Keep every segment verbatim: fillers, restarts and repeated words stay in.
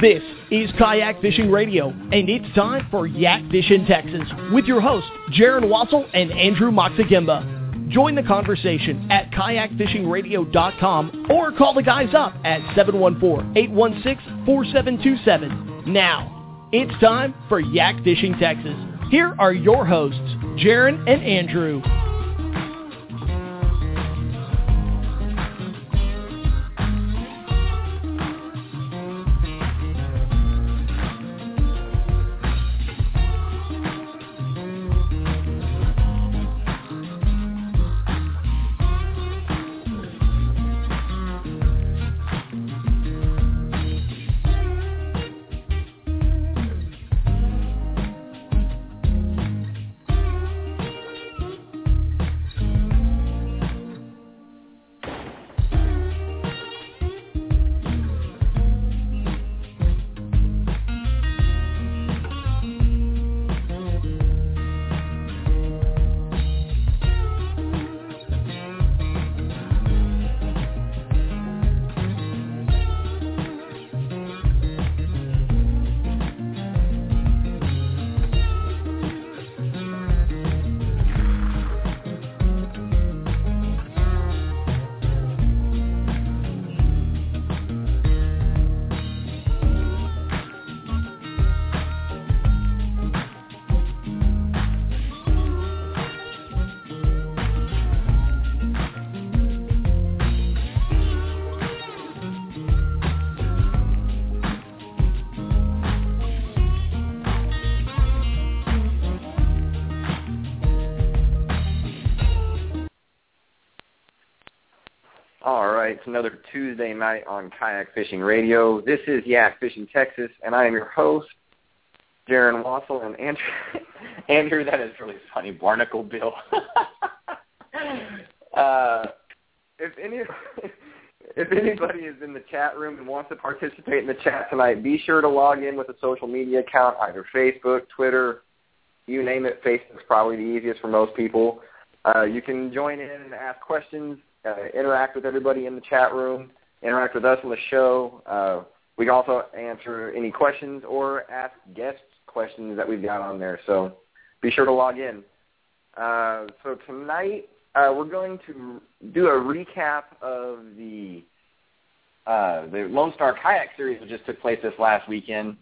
This is Kayak Fishing Radio, and it's time for Yak Fishing Texas with your hosts, Jaron Wassel and Andrew Moxagimba. Join the conversation at kayak fishing radio dot com or call the guys up at seven one four, eight one six, four seven two seven. Now, it's time for Yak Fishing Texas. Here are your hosts, Jaron and Andrew. It's another Tuesday night on Kayak Fishing Radio. This is Yak Fishing Texas, and I am your host, Jaron Wassel, and Andrew. Andrew, that is really funny. Barnacle Bill. uh, if any, if anybody is in the chat room and wants to participate in the chat tonight, be sure to log in with a social media account, either Facebook, Twitter, you name it. Facebook's probably the easiest for most people. Uh, you can join in and ask questions. Uh, interact with everybody in the chat room, interact with us on the show. Uh, we can also answer any questions or ask guests questions that we've got on there. So be sure to log in. Uh, so tonight uh, we're going to do a recap of the uh, the Lone Star Kayak Series that just took place this last weekend.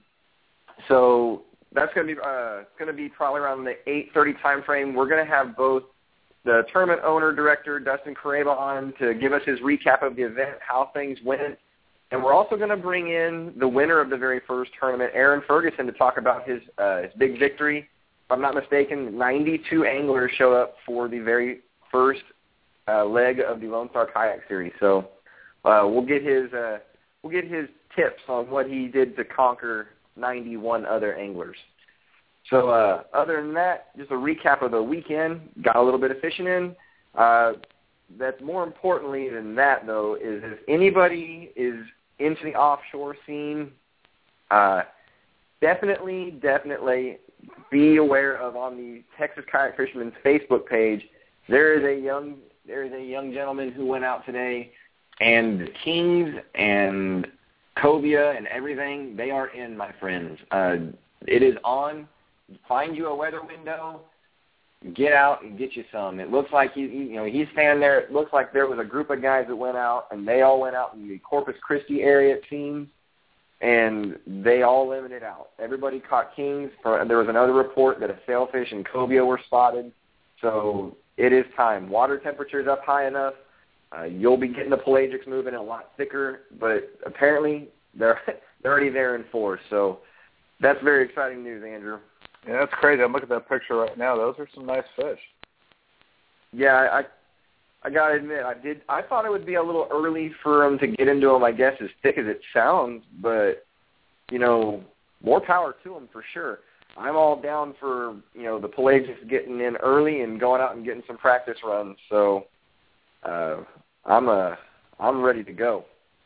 So that's going to be uh, going to be probably around the eight thirty time frame. We're going to have both the tournament owner, director, Dustin Carreba, on to give us his recap of the event, how things went. And we're also going to bring in the winner of the very first tournament, Aaron Ferguson, to talk about his uh, his big victory. If I'm not mistaken, ninety-two anglers show up for the very first uh, leg of the Lone Star Kayak Series. So uh, we'll get his uh, we'll get his tips on what he did to conquer ninety-one other anglers. So uh, other than that, just a recap of the weekend. Got a little bit of fishing in. Uh, that's more importantly than that, though, is if anybody is into the offshore scene, uh, definitely, definitely be aware of on the Texas Kayak Fishermen's Facebook page. There is a young there is a young gentleman who went out today, and Kings and Cobia and everything, they are in, my friends. Uh, it is on. Find you a weather window, get out and get you some. It looks like he, you know, he's standing there. It looks like there was a group of guys that went out, and they all went out in the Corpus Christi area, it seems, and they all limited out. Everybody caught kings. For, there was another report that a sailfish and cobia were spotted. So it is time. Water temperature is up high enough. Uh, you'll be getting the pelagics moving a lot thicker, but apparently they're they're already there in force. So that's very exciting news, Andrew. Yeah, that's crazy. I'm looking at that picture right now. Those are some nice fish. Yeah, I I gotta admit, I did. I thought it would be a little early for them to get into them. I guess as thick as it sounds, but you know, more power to them for sure. I'm all down for you know the pelagics getting in early and going out and getting some practice runs. So uh, I'm a I'm ready to go.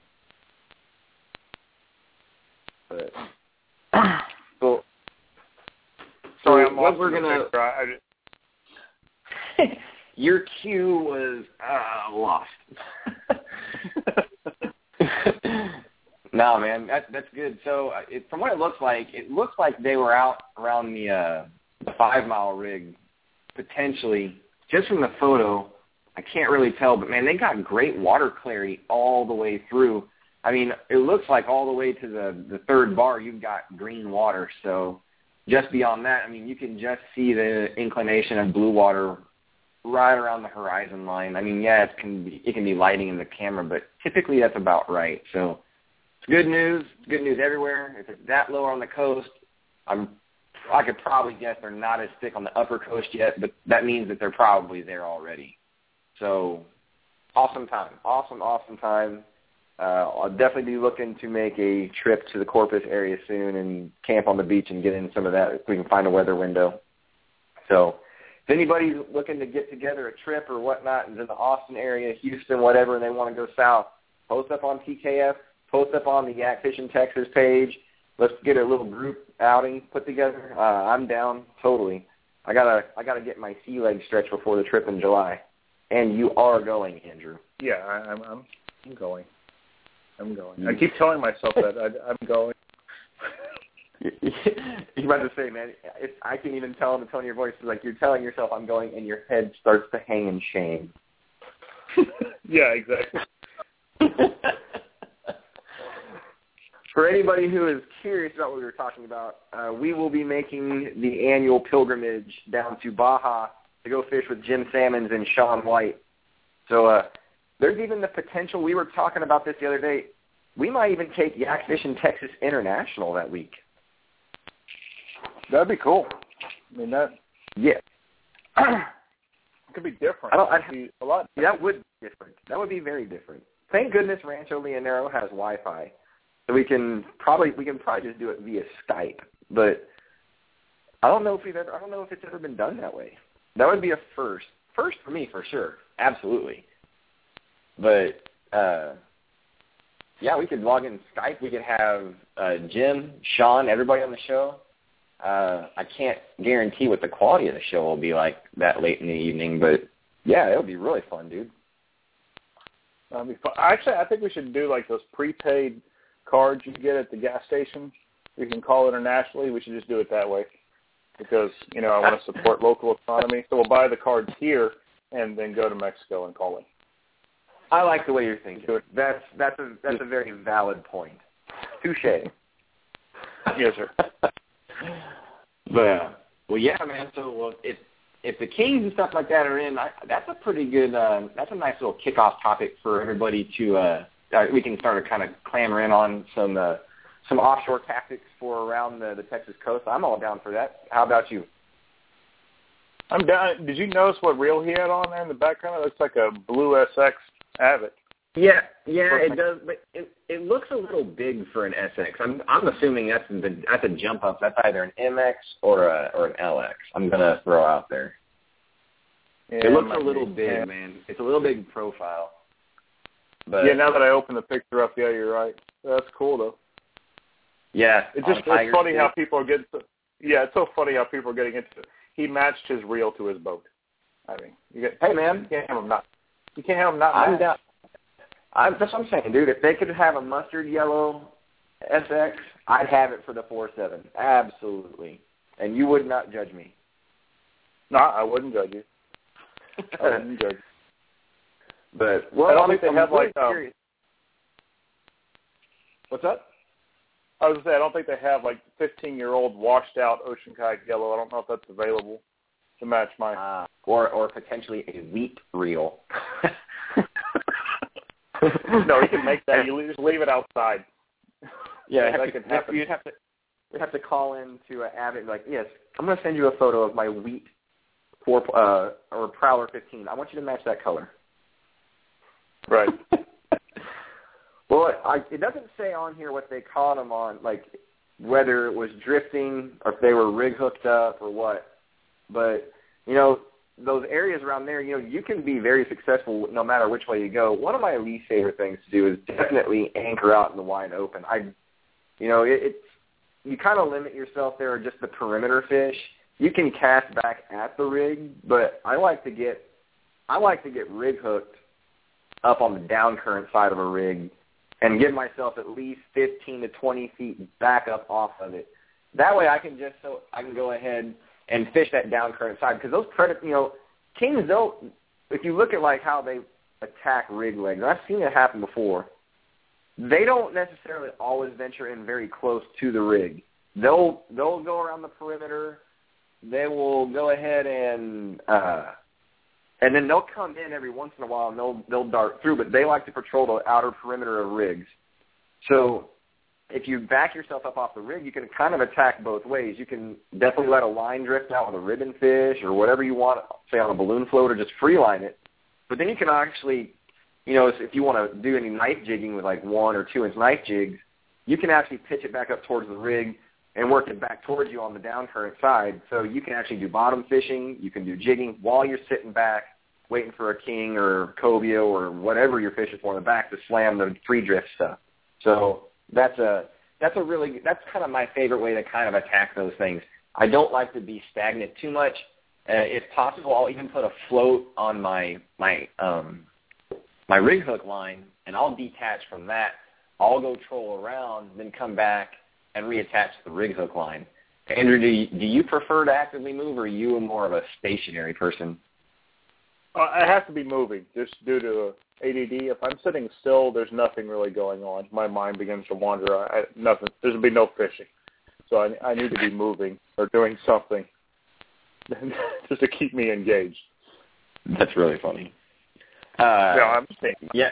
But so. Sorry, I'm what lost we're in the gonna. picture. I, I just... Your cue was uh, lost. No, man, that, that's good. So uh, it, from what it looks like, it looks like they were out around the, uh, the five-mile rig, potentially. Just from the photo, I can't really tell, but, man, they got great water clarity all the way through. I mean, it looks like all the way to the, the third bar you've got green water. So just beyond that, I mean, you can just see the inclination of blue water right around the horizon line. I mean, yeah, it can be, it can be lighting in the camera, but typically that's about right. So it's good news. It's good news everywhere. If it's that low on the coast, I'm, I could probably guess they're not as thick on the upper coast yet, but that means that they're probably there already. So awesome time. Awesome, awesome time. Uh, I'll definitely be looking to make a trip to the Corpus area soon and camp on the beach and get in some of that if we can find a weather window. So if anybody's looking to get together a trip or whatnot and is in the Austin area, Houston, whatever, and they want to go south, post up on T K F, post up on the Yak Fishing Texas page. Let's get a little group outing put together. Uh, I'm down totally. I gotta I gotta get my sea leg stretched before the trip in July. And you are going, Andrew. Yeah, I, I'm I'm I'm going. I'm going. I keep telling myself that I, I'm going. You're about to say, man, it's, I can't even tell in the tone of your voice. It's like you're telling yourself I'm going, and your head starts to hang in shame. Yeah, exactly. For anybody who is curious about what we were talking about, uh, we will be making the annual pilgrimage down to Baja to go fish with Jim Salmons and Sean White. So uh, there's even the potential, we were talking about this the other day, we might even take Yak Fishing Texas International that week. That'd be cool. I mean, that yeah, it could be different. I don't, I'd, be a lot that would be different. That would be very different. Thank goodness Rancho Leonero has Wi-Fi, so we can probably we can probably just do it via Skype. But I don't know if we've ever I don't know if it's ever been done that way. That would be a first. First for me, for sure. Absolutely. But, uh, yeah, we could log in Skype. We could have uh, Jim, Sean, everybody on the show. Uh, I can't guarantee what the quality of the show will be like that late in the evening, but, yeah, it would be really fun, dude. That'd be fun. Actually, I think we should do, like, those prepaid cards you get at the gas station. You can call internationally. We should just do it that way. Because, you know, I want to support local economy. So we'll buy the cards here and then go to Mexico and call it. I like the way you're thinking. That's that's a that's a very valid point. Touché. Yes, sir. But uh, well, yeah, man. So well, if if the Kings and stuff like that are in, I, that's a pretty good. Uh, that's a nice little kickoff topic for everybody to. Uh, uh, we can start to kind of clamor in on some uh, some offshore tactics for around the, the Texas coast. I'm all down for that. How about you? I'm down. Did you notice what reel he had on there in the background? It looks like a blue S X Avid. Yeah, yeah, it does, but it it looks a little big for an S X. I'm I'm assuming that's the that's a jump up. That's either an M X or a or an L X. I'm gonna throw out there. Yeah, it looks a little be. big, yeah. man. It's a little big profile. But yeah, now that I open the picture up, yeah, you're right. That's cool though. Yeah, it's just it's funny how people are getting. Yeah, it's so funny how people are getting into it. He matched his reel to his boat. I mean, you get, hey man, you can't have him not. You can't have him not. I'm down. I'm, that's what I'm saying, dude. If they could have a mustard yellow S X, I'd have it for the four seven. Absolutely. And you would not judge me. No, I wouldn't judge you. I wouldn't judge you. But, well, I don't I'm, think they I'm have, really like, um, curious. What's up? I was going to say, I don't think they have, like, fifteen-year-old washed-out Ocean Kayak yellow. I don't know if that's available to match mine. Uh, or, or potentially a wheat reel. No, you can make that. You just leave it outside. Yeah, that that could happen. You'd have to, you'd have to call in to uh, Abbott and be like, yes, I'm going to send you a photo of my wheat four, uh, or Prowler fifteen. I want you to match that color. Right. Well, I, it doesn't say on here what they caught them on, like whether it was drifting or if they were rig hooked up or what. But, you know, those areas around there, you know, you can be very successful no matter which way you go. One of my least favorite things to do is definitely anchor out in the wide open. I, you know, it, it's you kind of limit yourself there, just the perimeter fish. You can cast back at the rig, but I like to get, I like to get rig hooked up on the down current side of a rig and give myself at least fifteen to twenty feet back up off of it. That way I can just so I can go ahead and fish that down current side, because those predators, you know, kings don't. If you look at like how they attack rig legs, and I've seen it happen before, they don't necessarily always venture in very close to the rig. They'll they'll go around the perimeter. They will go ahead and uh, and then they'll come in every once in a while and they'll they'll dart through, but they like to patrol the outer perimeter of rigs. So if you back yourself up off the rig, you can kind of attack both ways. You can definitely let a line drift out with a ribbon fish or whatever you want, say on a balloon float, or just free line it. But then you can actually, you know, if you want to do any knife jigging with like one or two inch knife jigs, you can actually pitch it back up towards the rig and work it back towards you on the down current side. So you can actually do bottom fishing, you can do jigging while you're sitting back waiting for a king or cobia or whatever you're fishing for in the back to slam the free drift stuff. So that's a that's a really that's kind of my favorite way to kind of attack those things. I don't like to be stagnant too much. Uh, if possible, I'll even put a float on my my um, my rig hook line, and I'll detach from that. I'll go troll around, then come back and reattach the rig hook line. Andrew, do you, do you prefer to actively move, or are you more of a stationary person? Uh, it has to be moving, just due to A D D. If I'm sitting still, there's nothing really going on. My mind begins to wander. I, nothing. There's be no fishing. So I, I need to be moving or doing something just to keep me engaged. That's really funny. Uh, no, I'm saying. Yeah.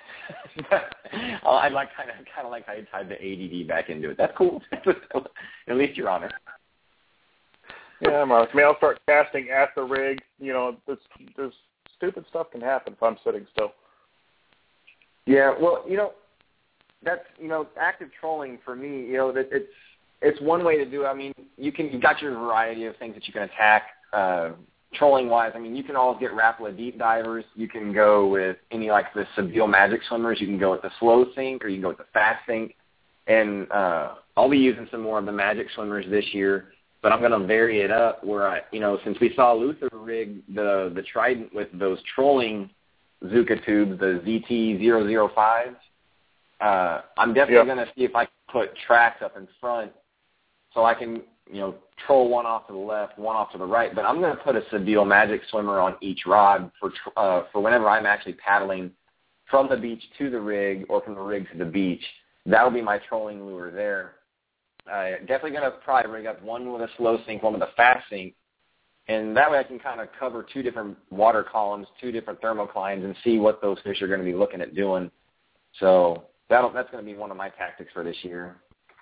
I like kind of kind of like how you tied the A D D back into it. That's cool. At least you're honest. Yeah, I'm honest. I mean, I'll start casting at the rig. You know, this, this stupid stuff can happen if I'm sitting still. Yeah, well, you know, that's you know, active trolling for me. You know, that it's it's one way to do it. I mean, you can you got your variety of things that you can attack. Uh, Trolling wise, I mean, you can always get Rapala deep divers. You can go with any like the Sebile magic swimmers. You can go with the slow sink, or you can go with the fast sink. And uh, I'll be using some more of the magic swimmers this year, but I'm going to vary it up where I, you know, since we saw Luther rig the the Trident with those trolling Zuka tubes, the Z T zero zero fives. Uh, I'm definitely yep. going to see if I can put tracks up in front so I can, you know, troll one off to the left, one off to the right, but I'm going to put a Sebile magic swimmer on each rod for uh, for whenever I'm actually paddling from the beach to the rig or from the rig to the beach. That'll be my trolling lure there. Uh, definitely going to probably rig up one with a slow sink, one with a fast sink, and that way I can kind of cover two different water columns, two different thermoclines, and see what those fish are going to be looking at doing. So that'll, that's going to be one of my tactics for this year.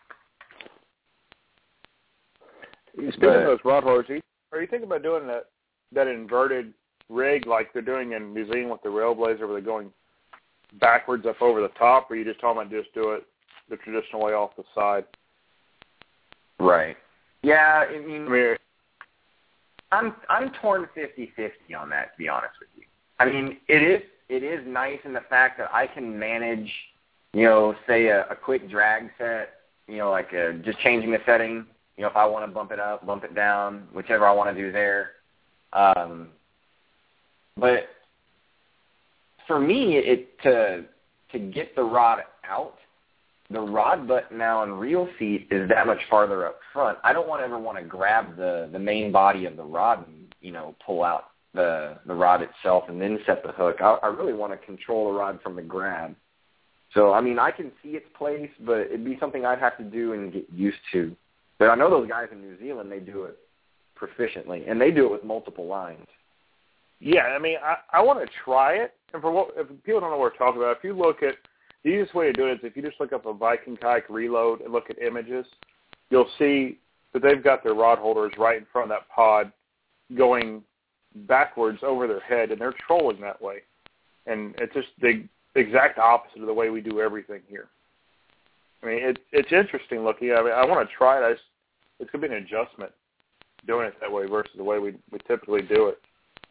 Speaking but, of those rod holders, are you thinking about doing that that inverted rig like they're doing in New Zealand with the Railblazer, where they're going backwards up over the top, or are you just talking about just do it the traditional way off the side? Right. Yeah, I mean, I mean I'm I'm torn fifty-fifty on that, to be honest with you. I mean, it is it is nice in the fact that I can manage, you know, say a, a quick drag set, you know, like a, just changing the setting. You know, if I want to bump it up, bump it down, whichever I want to do there. Um, but for me, it to to get the rod out, the rod butt now on reel feet is that much farther up front. I don't want to ever want to grab the, the main body of the rod and, you know, pull out the, the rod itself and then set the hook. I, I really want to control the rod from the grab. So, I mean, I can see its place, but it'd be something I'd have to do and get used to. But I know those guys in New Zealand, they do it proficiently, and they do it with multiple lines. Yeah, I mean, I, I want to try it. And for what, if people don't know what we're talking about, if you look at, the easiest way to do it is if you just look up a Viking kayak reload and look at images, you'll see that they've got their rod holders right in front of that pod going backwards over their head, and they're trolling that way. And it's just the exact opposite of the way we do everything here. I mean, it, it's interesting looking. I mean, I want to try it. I just, it's going to be an adjustment doing it that way versus the way we, we typically do it.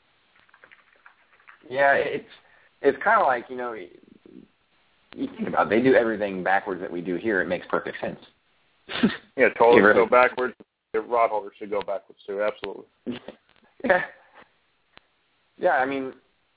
Yeah, it's it's kind of like, you know, you think about it, they do everything backwards that we do here. It makes perfect sense. Yeah, totally really go backwards. The rod holders should go backwards too, absolutely. Yeah. Yeah, I mean,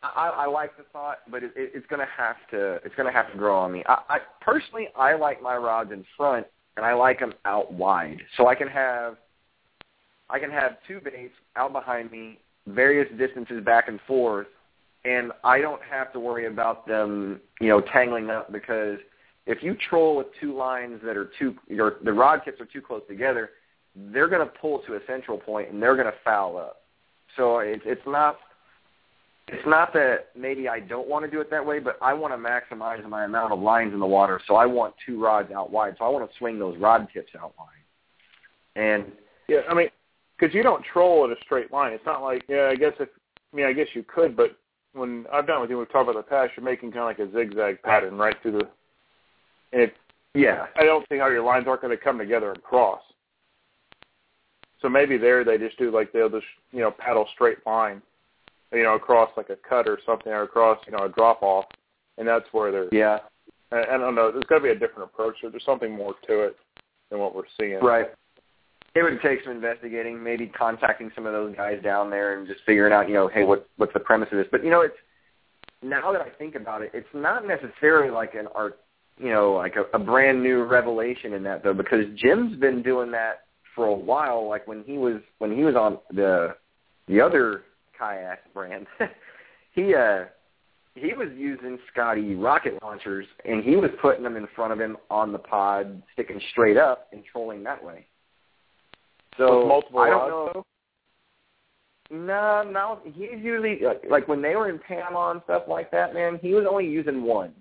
I, I like the thought, but it, it, it's going to have to it's going to have to grow on me. I, I personally, I like my rods in front, and I like them out wide, so I can have I can have two baits out behind me, various distances back and forth, and I don't have to worry about them, you know, tangling up, because if you troll with two lines that are too, your the rod tips are too close together, they're going to pull to a central point and they're going to foul up. So it's it's not. It's not that maybe I don't want to do it that way, but I want to maximize my amount of lines in the water, so I want two rods out wide. So I want to swing those rod tips out wide. And yeah, I mean, because you don't troll at a straight line. It's not like, yeah, I guess if, I mean, I guess you could, but when I've done with you, we've talked about the past, you're making kind of like a zigzag pattern right through the, and it, yeah, I don't see how your lines aren't going to come together and cross. So maybe there they just do like they'll just, you know, paddle straight line, you know, across like a cut or something, or across, you know, a drop off, and that's where they're. Yeah. I, I don't know. There's got to be a different approach. Or there's something more to it than what we're seeing. Right. It would take some investigating, maybe contacting some of those guys down there and just figuring out, you know, hey, what what's the premise of this? But you know, it's now that I think about it, it's not necessarily like an art, you know, like a, a brand new revelation in that though, because Jim's been doing that for a while. Like when he was when he was on the the other kayak brand, he uh he was using Scotty rocket launchers, and he was putting them in front of him on the pod, sticking straight up and trolling that way. So with multiple I don't rods, know. No, no, he's usually like, like when they were in Panama and stuff like that, man. He was only using one.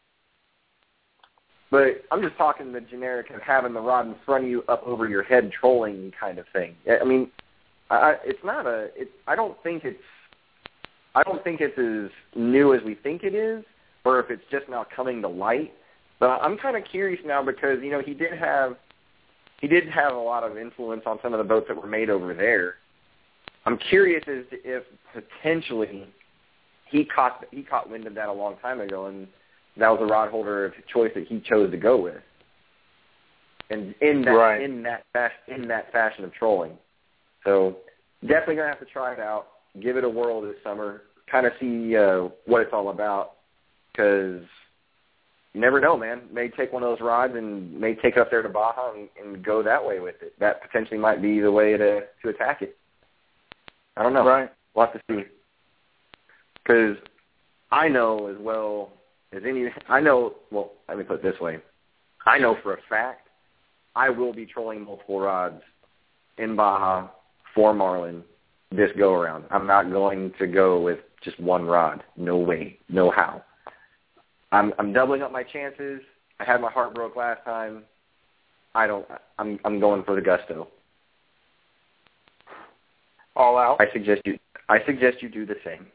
But I'm just talking the generic of having the rod in front of you, up over your head, trolling kind of thing. I mean, I, it's not a. It, I don't think it's. I don't think it's as new as we think it is, or if it's just now coming to light. But I'm kind of curious now because you know he did have. He did have a lot of influence on some of the boats that were made over there. I'm curious as to if potentially he caught he caught wind of that a long time ago, and that was a rod holder of choice that he chose to go with. And in that right. in that in that fashion of trolling, so definitely gonna have to try it out, give it a whirl this summer, kind of see uh, what it's all about, because. You never know, man. May take one of those rods and may take it up there to Baja and, and go that way with it. That potentially might be the way to, to attack it. I don't know. Right. We'll have to see. Because I know as well as any, I know, well, let me put it this way. I know for a fact I will be trolling multiple rods in Baja for marlin this go-around. I'm not going to go with just one rod. No way. No how. I'm I'm doubling up my chances. I had my heart broke last time. I don't. I'm I'm going for the gusto. All out. I suggest you. I suggest you do the same.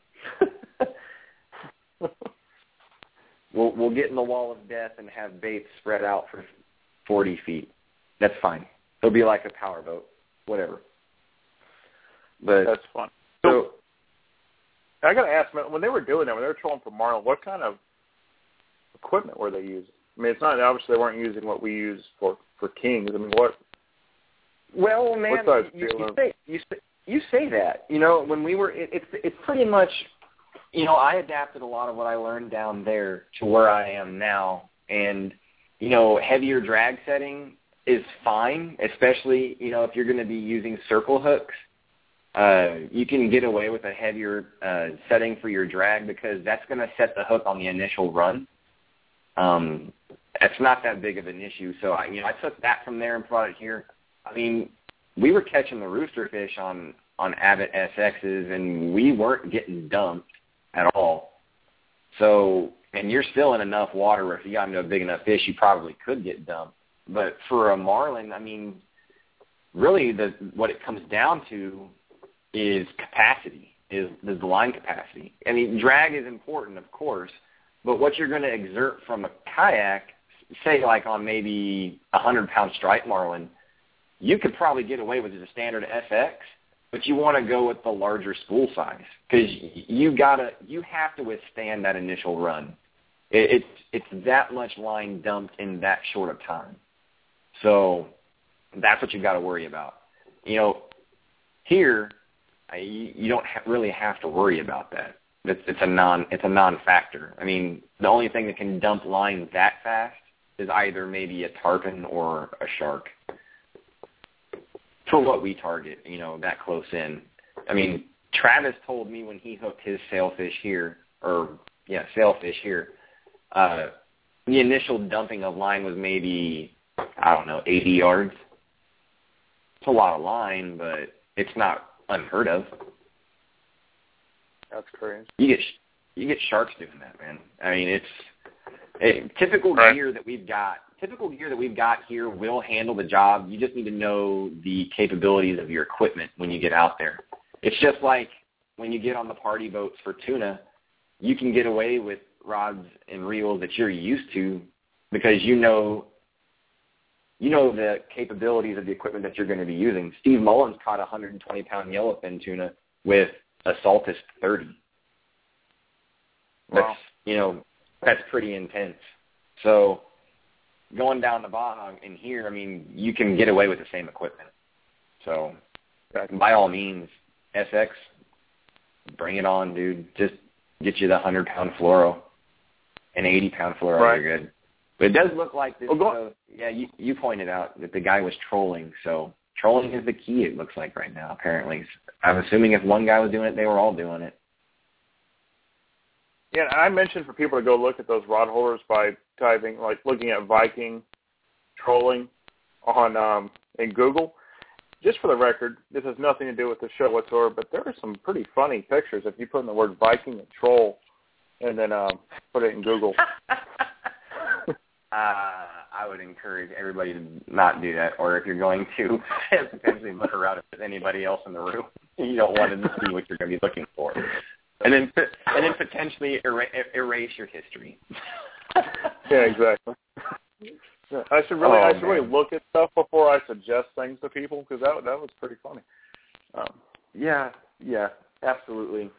we'll we'll get in the wall of death and have baits spread out for forty feet. That's fine. It'll be like a power boat, whatever. But that's fun. So I got to ask, when they were doing that, when they were trolling for marlin, what kind of equipment were they using? I mean, it's not obviously they weren't using what we use for, for kings. I mean, what? Well, man, you, you say you say you say that. You know, when we were, it, it's it's pretty much. You know, I adapted a lot of what I learned down there to where I am now, and you know, heavier drag setting is fine, especially you know if you're going to be using circle hooks. Uh, you can get away with a heavier uh, setting for your drag because that's going to set the hook on the initial run. Um, it's not that big of an issue. So, I, you know, I took that from there and brought it here. I mean, we were catching the rooster fish on, on Abbott S Xs, and we weren't getting dumped at all. So, and you're still in enough water where if you got into a big enough fish, you probably could get dumped. But for a marlin, I mean, really the what it comes down to is capacity, is, is the line capacity. I mean, drag is important, of course, but what you're going to exert from a kayak, say like on maybe a hundred-pound striped marlin, you could probably get away with a standard F X, but you want to go with the larger spool size because you gotta, you have to withstand that initial run. It, it's it's that much line dumped in that short of time. So that's what you got to worry about. You know, here, you, you don't ha- really have to worry about that. it's, it's a non it's a non-factor. I mean, the only thing that can dump line that fast is either maybe a tarpon or a shark. For what we target, you know, that close in. I mean, Travis told me when he hooked his sailfish here, or, yeah, sailfish here, uh, the initial dumping of line was maybe, I don't know, eighty yards. It's a lot of line, but it's not unheard of. That's crazy. You get you get sharks doing that, man. I mean, it's it, typical right. gear that we've got. Typical gear that we've got here will handle the job. You just need to know the capabilities of your equipment when you get out there. It's just like when you get on the party boats for tuna, you can get away with rods and reels that you're used to because you know you know the capabilities of the equipment that you're going to be using. Steve Mullins caught a one hundred twenty pound yellowfin tuna with a Saltus thirty. That's, wow. you know, that's pretty intense. So going down the Baja in here, I mean, you can get away with the same equipment. So by all means, S X, bring it on, dude. Just get you the one hundred pound fluoro. An eighty pound fluoro, right. you're good. But it does look like this. Oh, uh, yeah, you, you pointed out that the guy was trolling. So trolling is the key, it looks like right now, apparently. I'm assuming if one guy was doing it, they were all doing it. Yeah, I mentioned for people to go look at those rod holders by typing, like looking at Viking trolling on um, in Google. Just for the record, this has nothing to do with the show whatsoever, but there are some pretty funny pictures if you put in the word Viking and troll and then um, put it in Google. uh, I would encourage everybody to not do that, or if you're going to, potentially look around if there's anybody else in the room. You don't want to see what you're going to be looking for. And then, and then potentially erase, erase your history. Yeah, exactly. Yeah, I should really, oh, I should man. really look at stuff before I suggest things to people because that that was pretty funny. Um, yeah, yeah, absolutely.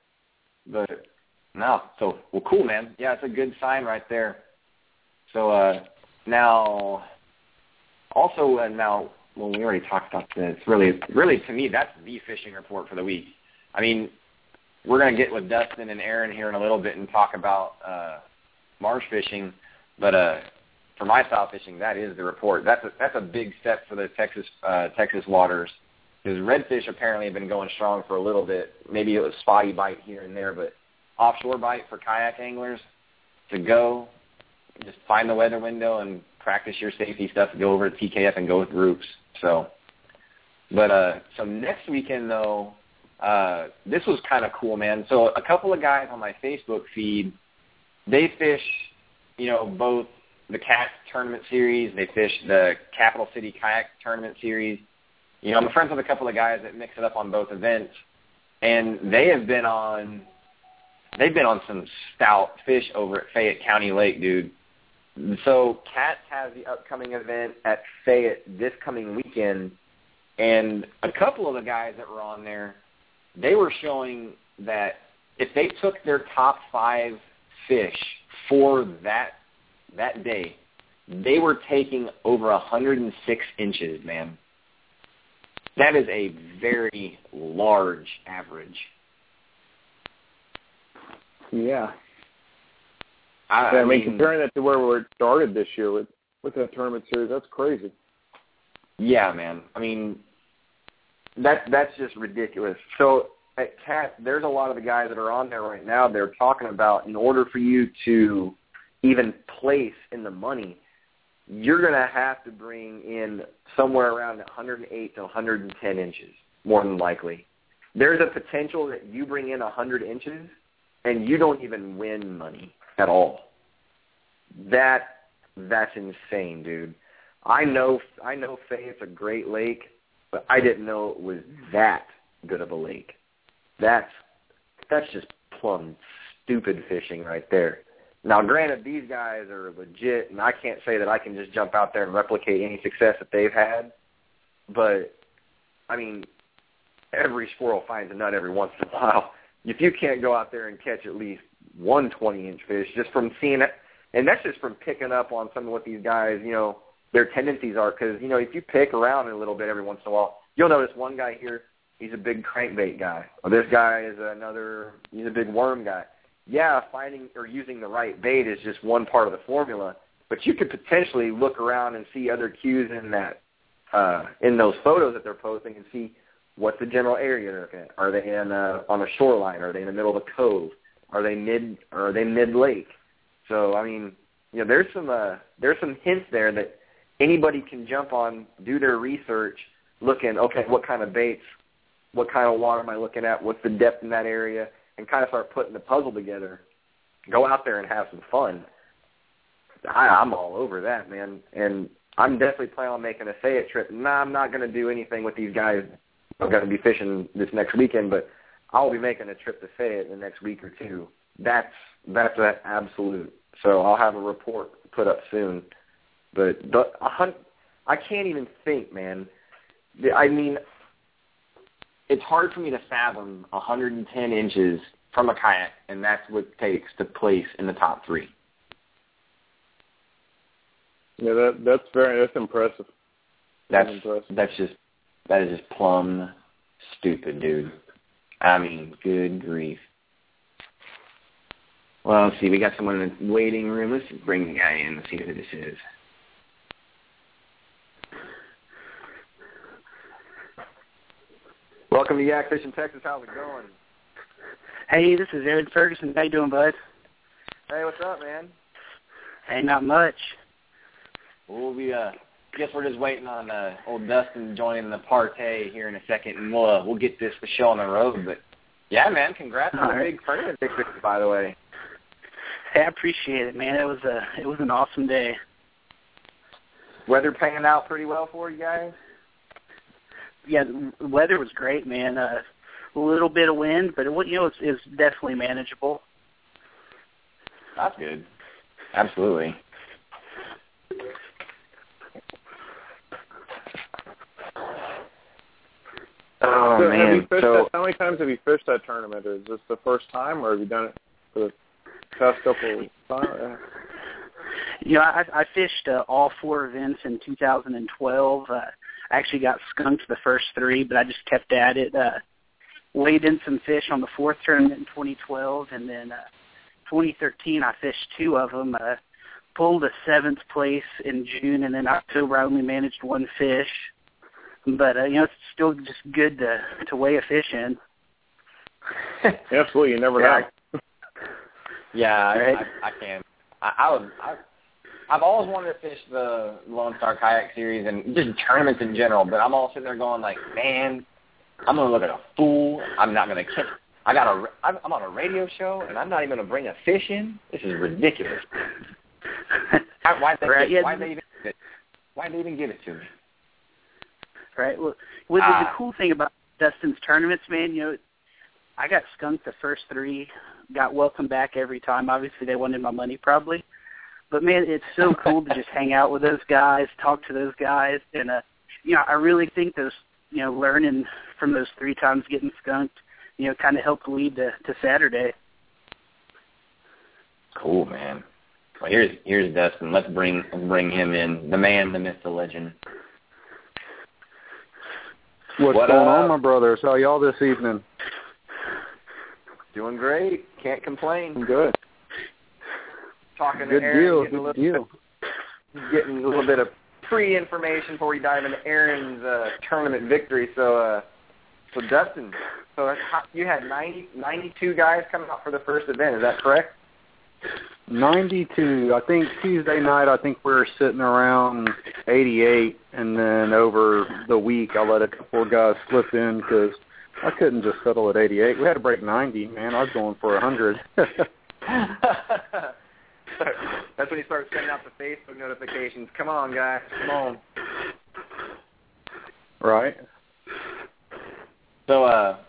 But no, so well, cool, man. Yeah, it's a good sign right there. So uh, now, also uh, now, well, we already talked about this. Really, really, to me, that's the fishing report for the week. I mean. We're going to get with Dustin and Aaron here in a little bit and talk about uh, marsh fishing. But uh, for my style fishing, that is the report. That's a, that's a big step for the Texas uh, Texas waters because redfish apparently have been going strong for a little bit. Maybe it was spotty bite here and there, but offshore bite for kayak anglers to go. Just find the weather window and practice your safety stuff. Go over to T K F and go with groups. So, but uh, so next weekend though. Uh, this was kind of cool, man. So a couple of guys on my Facebook feed, they fish, you know, both the Cat Tournament Series. They fish the Capital City Kayak Tournament Series. You know, I'm friends with a couple of guys that mix it up on both events, and they have been on, they've been on some stout fish over at Fayette County Lake, dude. So Cat has the upcoming event at Fayette this coming weekend, and a couple of the guys that were on there, they were showing that if they took their top five fish for that that day, they were taking over one hundred six inches, man. That is a very large average. yeah. I, yeah, I I mean, mean, comparing that to where we started this year with, with that tournament series, that's crazy. Yeah, man. I mean, that that's just ridiculous. So at Cat, there's a lot of the guys that are on there right now. They're talking about in order for you to even place in the money, you're going to have to bring in somewhere around one hundred eight to one hundred ten inches, more than likely. There's a potential that you bring in one hundred inches and you don't even win money at all. That that's insane, dude. I know I know Fayette's a great lake, but I didn't know it was that good of a lake. That's that's just plumb stupid fishing right there. Now, granted, these guys are legit, and I can't say that I can just jump out there and replicate any success that they've had. But, I mean, every squirrel finds a nut every once in a while. If you can't go out there and catch at least one twenty-inch fish just from seeing it, and that's just from picking up on some of what these guys, you know, their tendencies are. Because, you know, if you pick around a little bit every once in a while, you'll notice one guy here, he's a big crankbait guy. Or this guy is another, he's a big worm guy. Yeah, finding or using the right bait is just one part of the formula, but you could potentially look around and see other cues in that, uh, in those photos that they're posting and see what's the general area they're looking at. Are they in a, on a shoreline? Are they in the middle of a cove? Are they mid? Or are they mid lake? So I mean, you know, there's some uh, there's some hints there that anybody can jump on, do their research, looking, okay, what kind of baits, what kind of water am I looking at? What's the depth in that area? And kind of start putting the puzzle together. Go out there and have some fun. I, I'm all over that, man. And I'm definitely planning on making a Fayette trip. Nah, I'm not going to do anything with these guys. I'm going to be fishing this next weekend, but I'll be making a trip to Fayette in the next week or two. That's that's an absolute. So I'll have a report put up soon. But the, a hun- I can't even think, man. I mean, it's hard for me to fathom one hundred ten inches from a kayak, and that's what it takes to place in the top three. Yeah, that that's very that's impressive. That's that's, impressive. that's just that is just plumb stupid, dude. I mean, good grief. Well, let's see. We got someone in the waiting room. Let's bring the guy in and see who this is. Welcome to Yak Fishing Texas. How's it going? Hey, this is Aaron Ferguson. How you doing, bud? Hey, what's up, man? Hey, not much. We'll be, uh, guess we're just waiting on uh, old Dustin joining the party here in a second, and we'll uh, we'll get this for show on the road. But yeah, man, congrats on All the right. big tournament victory, by the way. Hey, I appreciate it, man. It was a it was an awesome day. Weather panning out pretty well for you guys? Yeah, the weather was great, man. Uh, a little bit of wind, but it, you know, it's, it's definitely manageable. That's good. Absolutely. Oh, so man. Have you fished so, that, how many times have you fished that tournament? Is this the first time, or have you done it for the past couple of times? You know, I, I fished uh, all four events in two thousand twelve. Uh, I actually got skunked the first three, but I just kept at it. Uh, weighed in some fish on the fourth tournament in twenty twelve, and then uh, twenty thirteen I fished two of them. Uh, pulled a seventh place in June, and then October I only managed one fish. But, uh, you know, it's still just good to, to weigh a fish in. Absolutely, you never yeah, know. I, yeah, right? I, I, I can. I, I would. I, I've always wanted to fish the Lone Star Kayak Series and just tournaments in general, but I'm all sitting there going like, man, I'm going to look at a fool. I'm not going to catch. I got a. I'm on a radio show, and I'm not even going to bring a fish in. This is ridiculous. Why they? Right, yeah. Why they even? Why they even give it to me? Right. Well, well uh, the cool thing about Dustin's tournaments, man, you know, I got skunked the first three, got welcomed back every time. Obviously, they wanted my money probably. But, man, it's so cool to just hang out with those guys, talk to those guys. And, uh, you know, I really think those, you know, learning from those three times getting skunked, you know, kind of helped lead to, to Saturday. Cool, man. Well, here's here's Dustin. Let's bring bring him in. The man, the myth, the legend. What's what going up? on, my brothers? How y'all this evening? Doing great. Can't complain. I'm good. Talking Good to Aaron, deal. getting, a Good little deal. bit, getting a little bit of pre-information before we dive into Aaron's uh, tournament victory. So, uh, so Dustin, so that's how, you had ninety, ninety-two guys coming out for the first event. Is that correct? ninety-two. I think Tuesday night, I think we were sitting around eighty-eight, and then over the week, I let a couple of guys slip in because I couldn't just settle at eighty-eight. We had to break ninety, man. I was going for one hundred. That's when you start sending out the Facebook notifications. Come on, guys. Come on. Right. So, uh,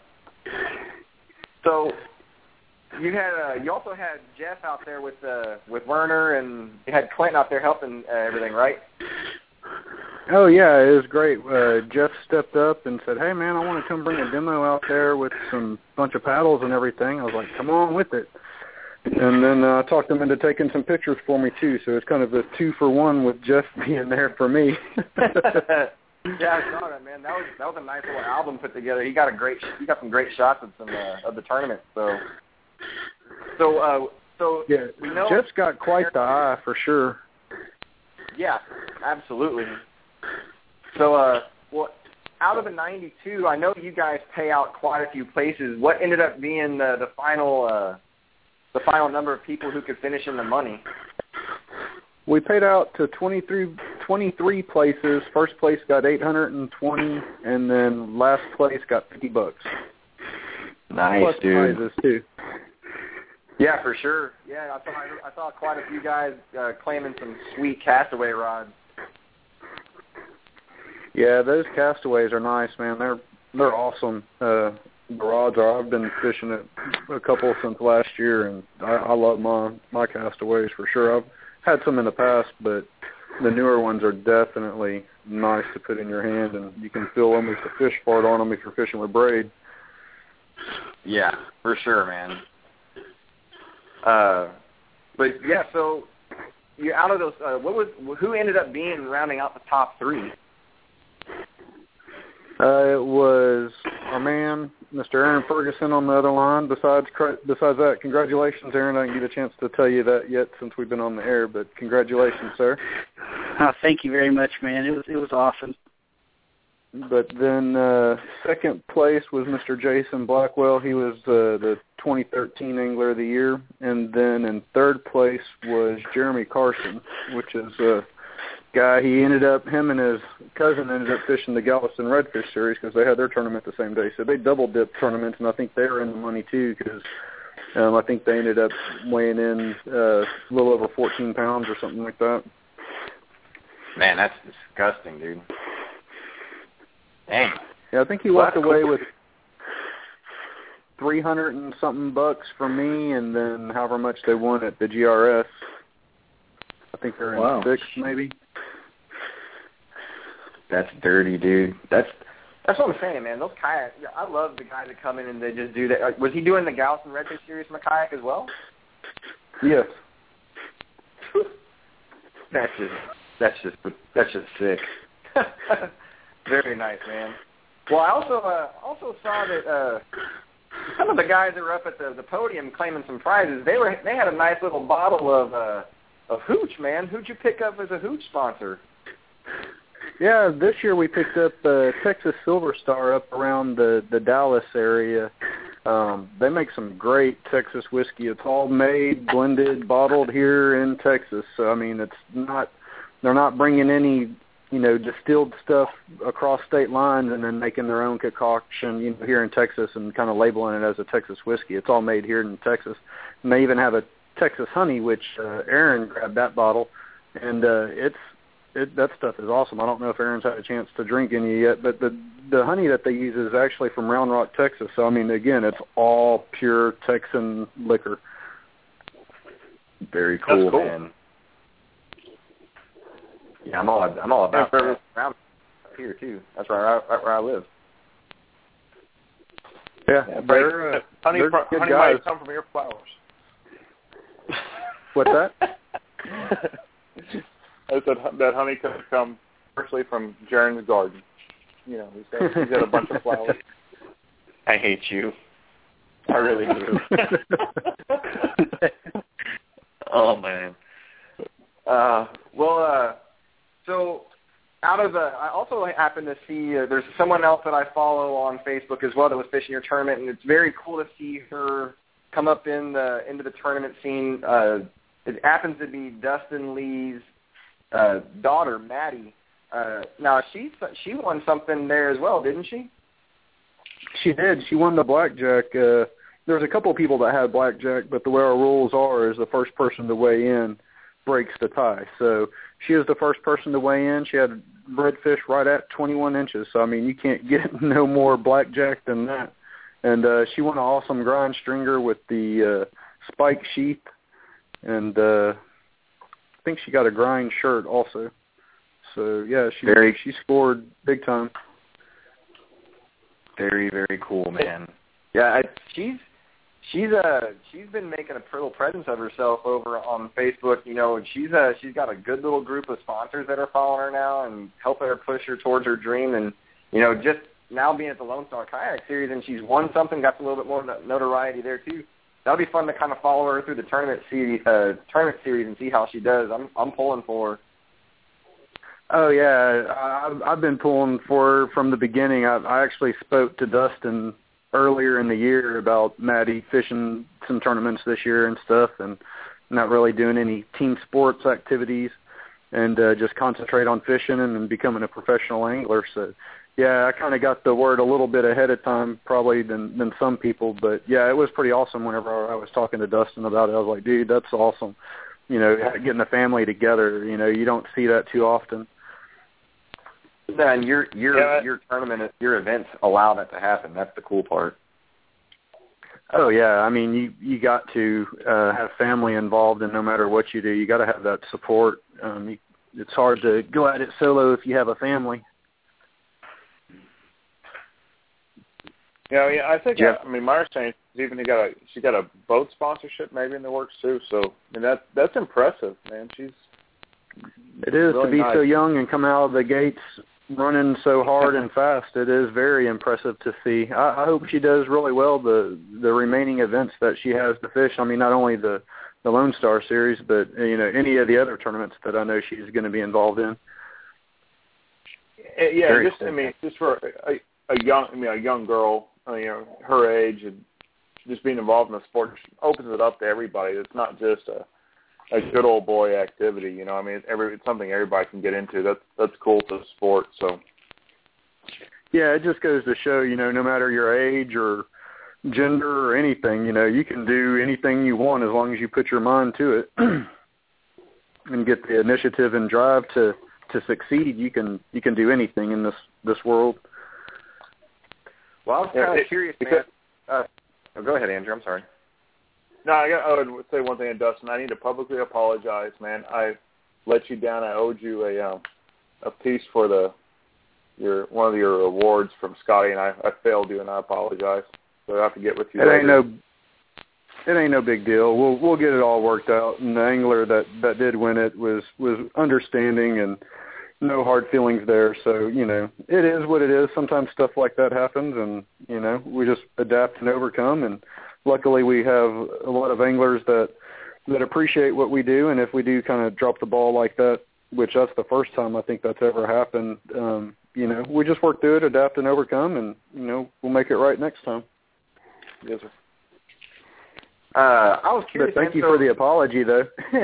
so you had uh, you also had Jeff out there with uh, with Werner, and you had Clinton out there helping uh, everything, right? Oh, yeah, it was great. Uh, Jeff stepped up and said, hey, man, I want to come bring a demo out there with some bunch of paddles and everything. I was like, come on with it. And then uh, I talked him into taking some pictures for me, too, so it's kind of a two-for-one with Jeff being there for me. Yeah, I saw that, man. That was that was a nice little album put together. He got a great, he got some great shots of some uh, of the tournament. So, so, uh, so yeah, we know Jeff's got quite the eye for sure. Yeah, absolutely. So, uh, well, out of the ninety-two, I know you guys pay out quite a few places. What ended up being the the final uh, the final number of people who could finish in the money? We paid out to twenty-three, twenty-three places. First place got eight hundred twenty, and then last place got fifty bucks. Nice, Plus dude. prizes too. Yeah, for sure. Yeah, I saw I saw quite a few guys uh, claiming some sweet castaway rods. Yeah, those castaways are nice, man. They're they're awesome. Uh, the rods are. I've been fishing it a couple since last year, and I, I love my my castaways for sure. I've had some in the past, but the newer ones are definitely nice to put in your hand, and you can feel almost the fish part on them if you're fishing with braid. Yeah, for sure, man. Uh, but yeah, so you out of those, uh, what was who ended up being rounding out the top three? Uh, it was our man, Mister Aaron Ferguson, on the other line. Besides, besides that, congratulations, Aaron. I didn't get a chance to tell you that yet since we've been on the air, but congratulations, sir. Oh, thank you very much, man. It was it was awesome. But then uh, second place was Mister Jason Blackwell. He was uh, the twenty thirteen Angler of the Year. And then in third place was Jeremy Carson, which is a guy. He ended up, him and his cousin ended up fishing the Galveston Redfish Series because they had their tournament the same day. So they double-dipped tournaments, and I think they were in the money too because um, I think they ended up weighing in uh, a little over fourteen pounds or something like that. Man, that's disgusting, dude. Dang. Yeah, I think he walked away with three hundred and something bucks from me, and then however much they won at the G R S. I think they're in Wow. sixth, maybe. That's dirty, dude. That's that's what I'm saying, man. Those kayaks, I love the guys that come in and they just do that. Like, was he doing the Galveston Redfish Series from a kayak as well? Yes. That's just that's just that's just sick. Very nice, man. Well, I also uh, also saw that uh, some of the guys that were up at the, the podium claiming some prizes. They were they had a nice little bottle of uh, of hooch, man. Who'd you pick up as a hooch sponsor? Yeah, this year we picked up uh, Texas Silver Star up around the, the Dallas area. Um, they make some great Texas whiskey. It's all made, blended, bottled here in Texas. So, I mean, it's not they're not bringing any, you know, distilled stuff across state lines and then making their own concoction, you know, here in Texas and kind of labeling it as a Texas whiskey. It's all made here in Texas. And they even have a Texas honey, which uh, Aaron grabbed that bottle, and uh, it's it, that stuff is awesome. I don't know if Aaron's had a chance to drink any yet, but the the honey that they use is actually from Round Rock, Texas. So I mean, again, it's all pure Texan liquor. Very cool, cool. man. Yeah, I'm all I'm all about Yeah, that around here too. That's right, right, right where I live. Yeah, Yeah, they're, uh, honey, they're pro- good honey guys. might come from your flowers. What's that? I said that honey could come firstly from Jaren's garden. You know, he's got, he's got a bunch of flowers. I hate you. I really do. Oh man. Uh, well, uh, so out of the, I also happen to see uh, there's someone else that I follow on Facebook as well that was fishing your tournament, and it's very cool to see her come up in the into the tournament scene. Uh, it happens to be Dustin Lee's uh, daughter, Maddie. Uh, now she she won something there as well, didn't she? She did. She won the blackjack. Uh, there's a couple of people that had blackjack, but the way our rules are is the first person to weigh in breaks the tie. So she was the first person to weigh in. She had redfish right at twenty-one inches. So, I mean, you can't get no more blackjack than that. And uh, she won an awesome grind stringer with the uh, spike sheath. And uh, I think she got a grind shirt also. So, yeah, she Very- she scored big time. Very, very cool, man. Yeah, I, she's she's uh she's been making a little presence of herself over on Facebook. You know, she's uh she's got a good little group of sponsors that are following her now and helping her push her towards her dream. And you know, just now being at the Lone Star Kayak Series and she's won something, got a little bit more notoriety there too. That'll be fun to kind of follow her through the tournament series, uh, tournament series and see how she does. I'm I'm pulling for her. Oh yeah, I've I've been pulling for her from the beginning. I, I actually spoke to Dustin earlier in the year about Maddie fishing some tournaments this year and stuff, and not really doing any team sports activities, and uh, just concentrate on fishing and, and becoming a professional angler. So, yeah, I kind of got the word a little bit ahead of time probably than, than some people, but yeah, it was pretty awesome whenever I was talking to Dustin about it. I was like, dude, that's awesome. You know, getting the family together, you know, you don't see that too often. Yeah, and your your yeah. your tournament, your events allow that to happen. That's the cool part. Oh yeah, I mean you you got to uh, have family involved, and no matter what you do, you got to have that support. Um, you, it's hard to go at it solo if you have a family. Yeah, yeah, I think. Yeah. I, I mean, my understanding is even he got a she got a boat sponsorship maybe in the works too. So I mean that that's impressive, man. She's it is really to be nice. so young and come out of the gates running so hard and fast. It is very impressive to see. I, I hope she does really well the the remaining events that she has to fish. I mean, not only the the Lone Star Series, but you know any of the other tournaments that I know she's going to be involved in. Yeah, Very just I mean, just for a, a young, I mean, a young girl, you know, her age, and just being involved in the sport opens it up to everybody. It's not just a a good old boy activity, you know. I mean, it's, every, it's something everybody can get into. That's that's cool to the sport. So, yeah, it just goes to show, you know, no matter your age or gender or anything, you know, you can do anything you want as long as you put your mind to it and get the initiative and drive to, to succeed. You can you can do anything in this this world. Well, I was kind of curious, man. Uh, oh, go ahead, Andrew. I'm sorry. No, I, got, I would say one thing, Dustin. I need to publicly apologize, man. I let you down. I owed you a um, a piece for the your one of your awards from Scotty, and I, I failed you, and I apologize. So I have to get with you. It later. ain't no it ain't no big deal. We'll we'll get it all worked out. And the angler that, that did win it was was understanding and no hard feelings there. So you know, it is what it is. Sometimes stuff like that happens, and you know, we just adapt and overcome. And luckily, we have a lot of anglers that that appreciate what we do, and if we do kind of drop the ball like that, which that's the first time I think that's ever happened, um, you know, we just work through it, adapt and overcome, and, you know, we'll make it right next time. Yes, sir. Uh, I was curious. But thank you so, for the apology, though.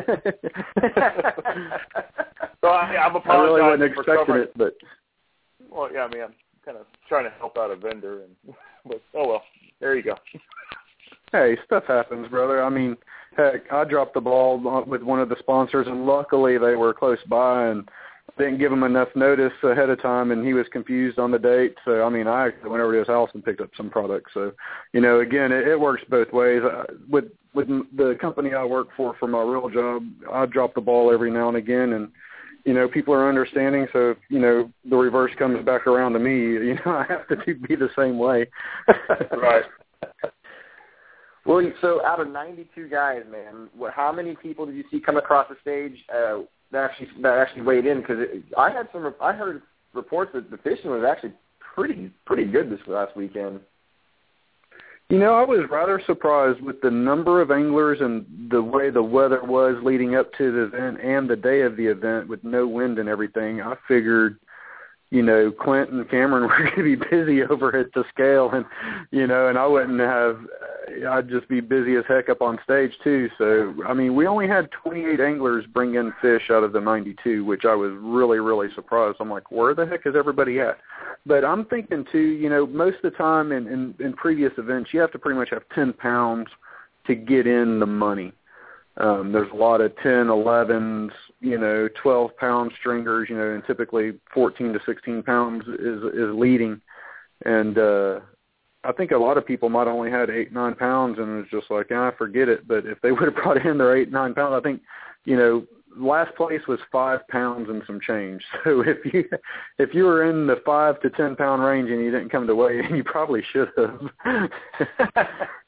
So I, I'm apologizing I really wasn't for expecting covering, it, but... Well, yeah, I mean, I'm kind of trying to help out a vendor, and but oh well, there you go. Hey, stuff happens, brother. I mean, heck, I dropped the ball with one of the sponsors, and luckily they were close by and didn't give him enough notice ahead of time, and he was confused on the date. So, I mean, I actually went over to his house and picked up some products. So, you know, again, it, it works both ways. Uh, with with the company I work for for my real job, I drop the ball every now and again, and, you know, people are understanding. So, if, you know, the reverse comes back around to me, you know, I have to do, be the same way. Right. Well, so out of ninety-two guys, man, what, how many people did you see come across the stage uh, that actually that actually weighed in? Because I had some, I heard reports that the fishing was actually pretty pretty good this last weekend. You know, I was rather surprised with the number of anglers and the way the weather was leading up to the event and the day of the event with no wind and everything. I figured, you know, Clint and Cameron were going to be busy over at the scale, and, you know, and I wouldn't have, I'd just be busy as heck up on stage too. So, I mean, we only had twenty-eight anglers bring in fish out of the ninety-two, which I was really, really surprised. I'm like, where the heck is everybody at? But I'm thinking too, you know, most of the time in, in, in previous events, you have to pretty much have ten pounds to get in the money. Um, there's a lot of ten, elevens, you know, twelve-pound stringers, you know, and typically fourteen to sixteen pounds is is leading. And uh, I think a lot of people might only had eight, nine pounds, and it was just like, ah, forget it. But if they would have brought in their eight, nine pounds, I think, you know, last place was five pounds and some change. So if you if you were in the five to ten pound range and you didn't come to weigh in, you probably should have.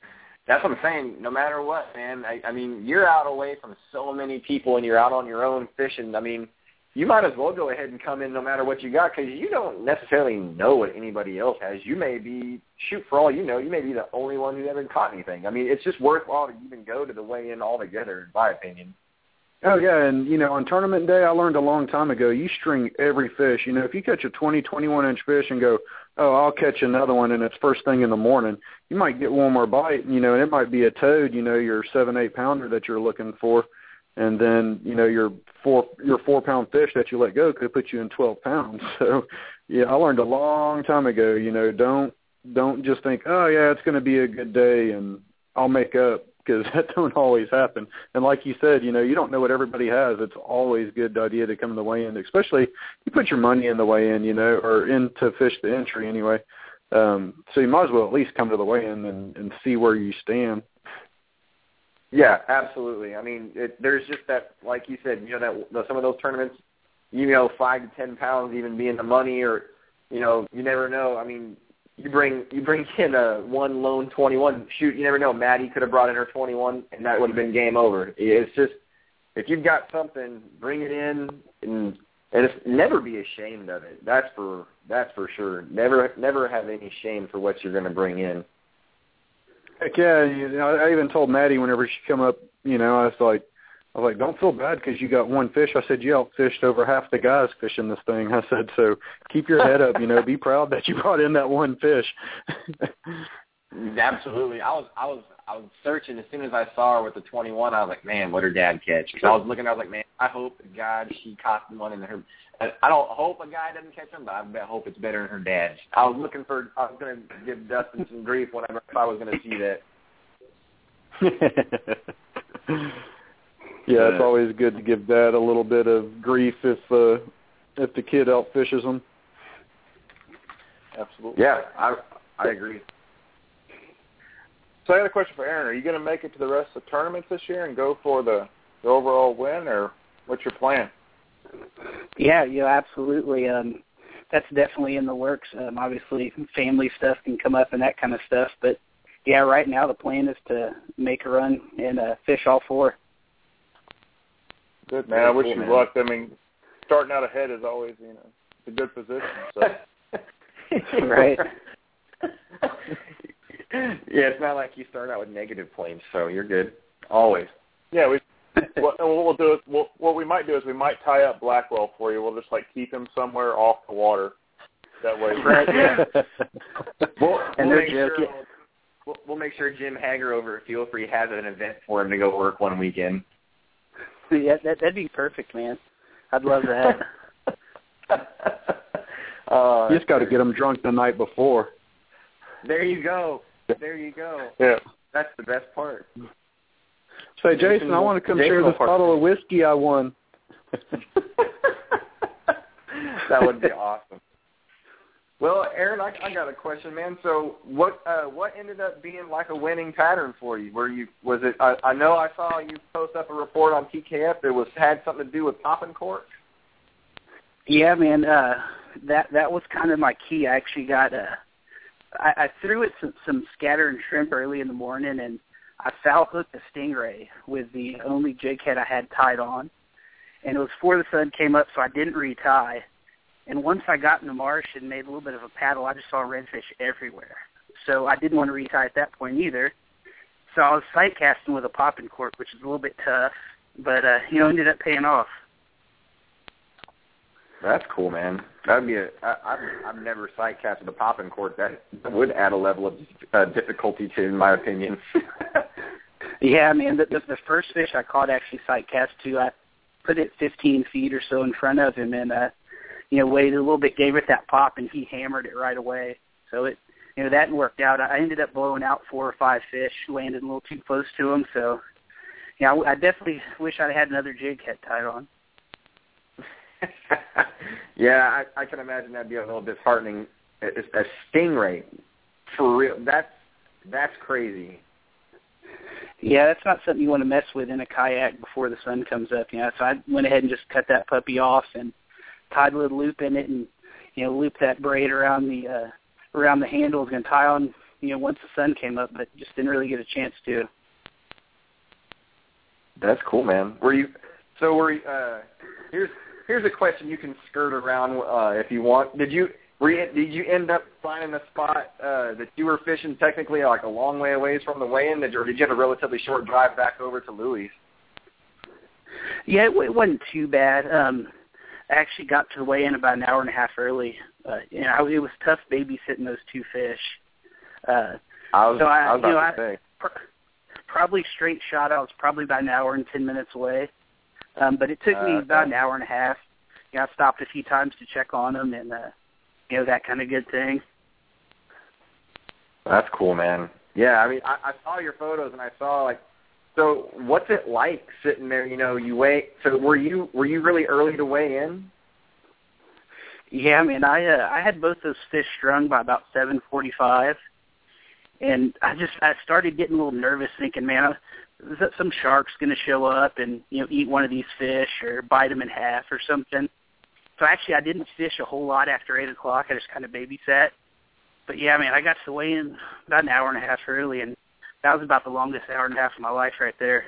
That's what I'm saying. No matter what, man. I, I mean, you're out away from so many people, and you're out on your own fishing. I mean, you might as well go ahead and come in no matter what you got, because you don't necessarily know what anybody else has. You may be, shoot, for all you know, you may be the only one who ever caught anything. I mean, it's just worthwhile to even go to the weigh-in altogether, in my opinion. Oh, yeah, and, you know, on tournament day, I learned a long time ago, you string every fish. You know, if you catch a twenty, twenty-one inch fish and go, oh, I'll catch another one, and it's first thing in the morning, you might get one more bite, you know, and it might be a toad, you know, your seven, eight pounder that you're looking for. And then, you know, your four your four pound fish that you let go could put you in twelve pounds. So, yeah, I learned a long time ago, you know, don't don't just think, oh yeah, it's going to be a good day and I'll make up, because that don't always happen. And like you said, you know, you don't know what everybody has. It's always a good idea to come to the weigh-in, especially you put your money in the weigh-in, you know, or in to fish the entry anyway. Um, so you might as well at least come to the weigh-in and, and see where you stand. Yeah, absolutely. I mean, it, there's just that, like you said, you know, that the, some of those tournaments, you know, five to ten pounds even being the money, or, you know, you never know. I mean, you bring you bring in a one lone twenty-one. Shoot, you never know. Maddie could have brought in her twenty-one, and that would have been game over. It's just, if you've got something, bring it in, and and it's, never be ashamed of it. That's for that's for sure. Never never have any shame for what you're going to bring in. Heck yeah, you know, I even told Maddie whenever she come up, you know, I was like, I was like, don't feel bad because you got one fish. I said, you outfished over half the guys fishing this thing. I said, so keep your head up, you know, be proud that you brought in that one fish. Absolutely. I was, I was, I was searching as soon as I saw her with the twenty-one. I was like, man, what her dad catch? So I was looking. I was like, man, I hope to God she caught one in her. I don't hope a guy doesn't catch him, but I bet hope it's better than her dad's. I was looking for. I was going to give Dustin some grief whenever if I was going to see that. Yeah, it's always good to give Dad a little bit of grief if uh, if the kid outfishes him. Absolutely. Yeah, I I agree. So I got a question for Aaron. Are you going to make it to the rest of the tournaments this year and go for the, the overall win, or what's your plan? Yeah, yeah, absolutely. Um, that's definitely in the works. Um, obviously, family stuff can come up and that kind of stuff. But, yeah, right now the plan is to make a run and uh, fish all four. Good, man. I wish you luck. I mean, starting out ahead is always, you know, it's a good position. So. Right. Yeah, it's not like you start out with negative points, so you're good. Always. Yeah, we. What, what we'll do is, we'll, what we might do is we might tie up Blackwell for you. We'll just like keep him somewhere off the water. That way, right? Yeah. we'll, and we'll, they're make sure, joking. we'll, we'll make sure Jim Hager over at Feel Free has an event for him to go work one weekend. Yeah, that, that'd be perfect, man. I'd love that. uh, you just got to get them drunk the night before. There you go. There you go. Yeah, that's the best part. Say, Jason, I want to come Jason share this bottle of whiskey I won. That would be awesome. Well, Aaron, I, I got a question, man. So, what uh, what ended up being like a winning pattern for you? Were you was it? I, I know I saw you post up a report on T K F that was had something to do with popping cork. Yeah, man. Uh, that that was kind of my key. I actually got a. I, I threw it some, some scattering shrimp early in the morning, and I foul hooked a stingray with the only jig head I had tied on, and it was before the sun came up, so I didn't retie. And once I got in the marsh and made a little bit of a paddle, I just saw redfish everywhere. So I didn't want to retie at that point either. So I was sight casting with a popping cork, which is a little bit tough, but uh, you know, ended up paying off. That's cool, man. That'd be a. I, I've I've never sight cast with a popping cork. That would add a level of uh, difficulty to, in my opinion. Yeah, man. The, the the first fish I caught actually sight cast to, I put it fifteen feet or so in front of him, and uh, you know, waited a little bit, gave it that pop, and he hammered it right away. So it, you know, that worked out. I ended up blowing out four or five fish, landed a little too close to him. So, yeah, I, I definitely wish I'd had another jig head tied on. Yeah, I, I can imagine that'd be a little disheartening. A, a stingray, for real. That's that's crazy. Yeah, that's not something you want to mess with in a kayak before the sun comes up. You know, so I went ahead and just cut that puppy off and tied a little loop in it, and you know, loop that braid around the uh, around the handles and tie on you know, once the sun came up, but just didn't really get a chance to. That's cool, man. Were you? So were you, uh, here's here's a question you can skirt around uh, if you want. Did you? Were you, did you end up finding a spot uh, that you were fishing technically like a long way away from the weigh-in, or did you have a relatively short drive back over to Louis? Yeah, it, it wasn't too bad. Um, I actually got to the weigh-in about an hour and a half early. Uh, you know, it was tough babysitting those two fish. Uh, I was, so I, I was about you know, to I, say. Pr- probably straight shot. I was probably about an hour and ten minutes away. Um, but it took me uh, about an hour and a half. You know, I stopped a few times to check on them and, uh, you know, that kind of good thing. That's cool, man. Yeah, I mean, I, I saw your photos and I saw like, so what's it like sitting there? You know, you weigh. So were you were you really early to weigh in? Yeah, I mean, I uh, I had both those fish strung by about seven forty-five, and I just I started getting a little nervous, thinking, man, is that some shark's going to show up and you know eat one of these fish or bite them in half or something? So actually, I didn't fish a whole lot after eight o'clock. I just kind of babysat. But yeah, man, I got to weigh in about an hour and a half early, and that was about the longest hour and a half of my life right there.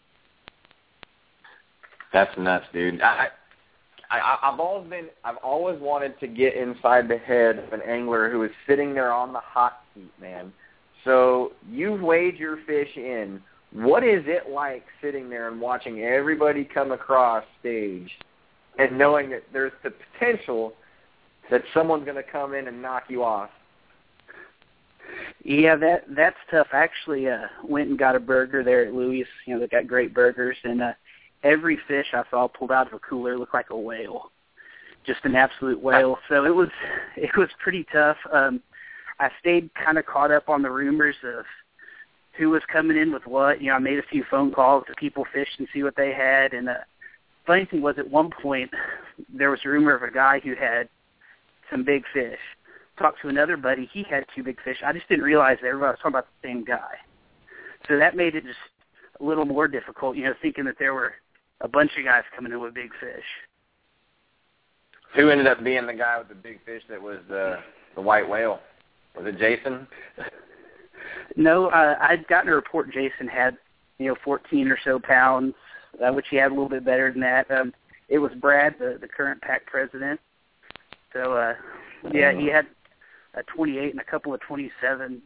That's nuts, dude. I, I, I've always been, I've always wanted to get inside the head of an angler who is sitting there on the hot seat, man. So you've weighed your fish in. What is it like sitting there and watching everybody come across stage and knowing that there's the potential that someone's going to come in and knock you off? Yeah, that that's tough. I actually uh, went and got a burger there at Louis. You know, they got great burgers, and uh, every fish I saw pulled out of a cooler looked like a whale, just an absolute whale. So it was it was pretty tough. Um, I stayed kind of caught up on the rumors of who was coming in with what. You know, I made a few phone calls to people fishing and see what they had, and uh, funny thing was, at one point, there was a rumor of a guy who had some big fish. Talked to another buddy, he had two big fish. I just didn't realize that everybody was talking about the same guy. So that made it just a little more difficult, you know, thinking that there were a bunch of guys coming in with big fish. Who ended up being the guy with the big fish that was the, the white whale? Was it Jason? No, uh, I'd gotten a report Jason had, you know, fourteen or so pounds, uh, which he had a little bit better than that. Um, it was Brad, the, the current PAC president. So, uh, yeah, he had a twenty-eight and a couple of twenty-sevens.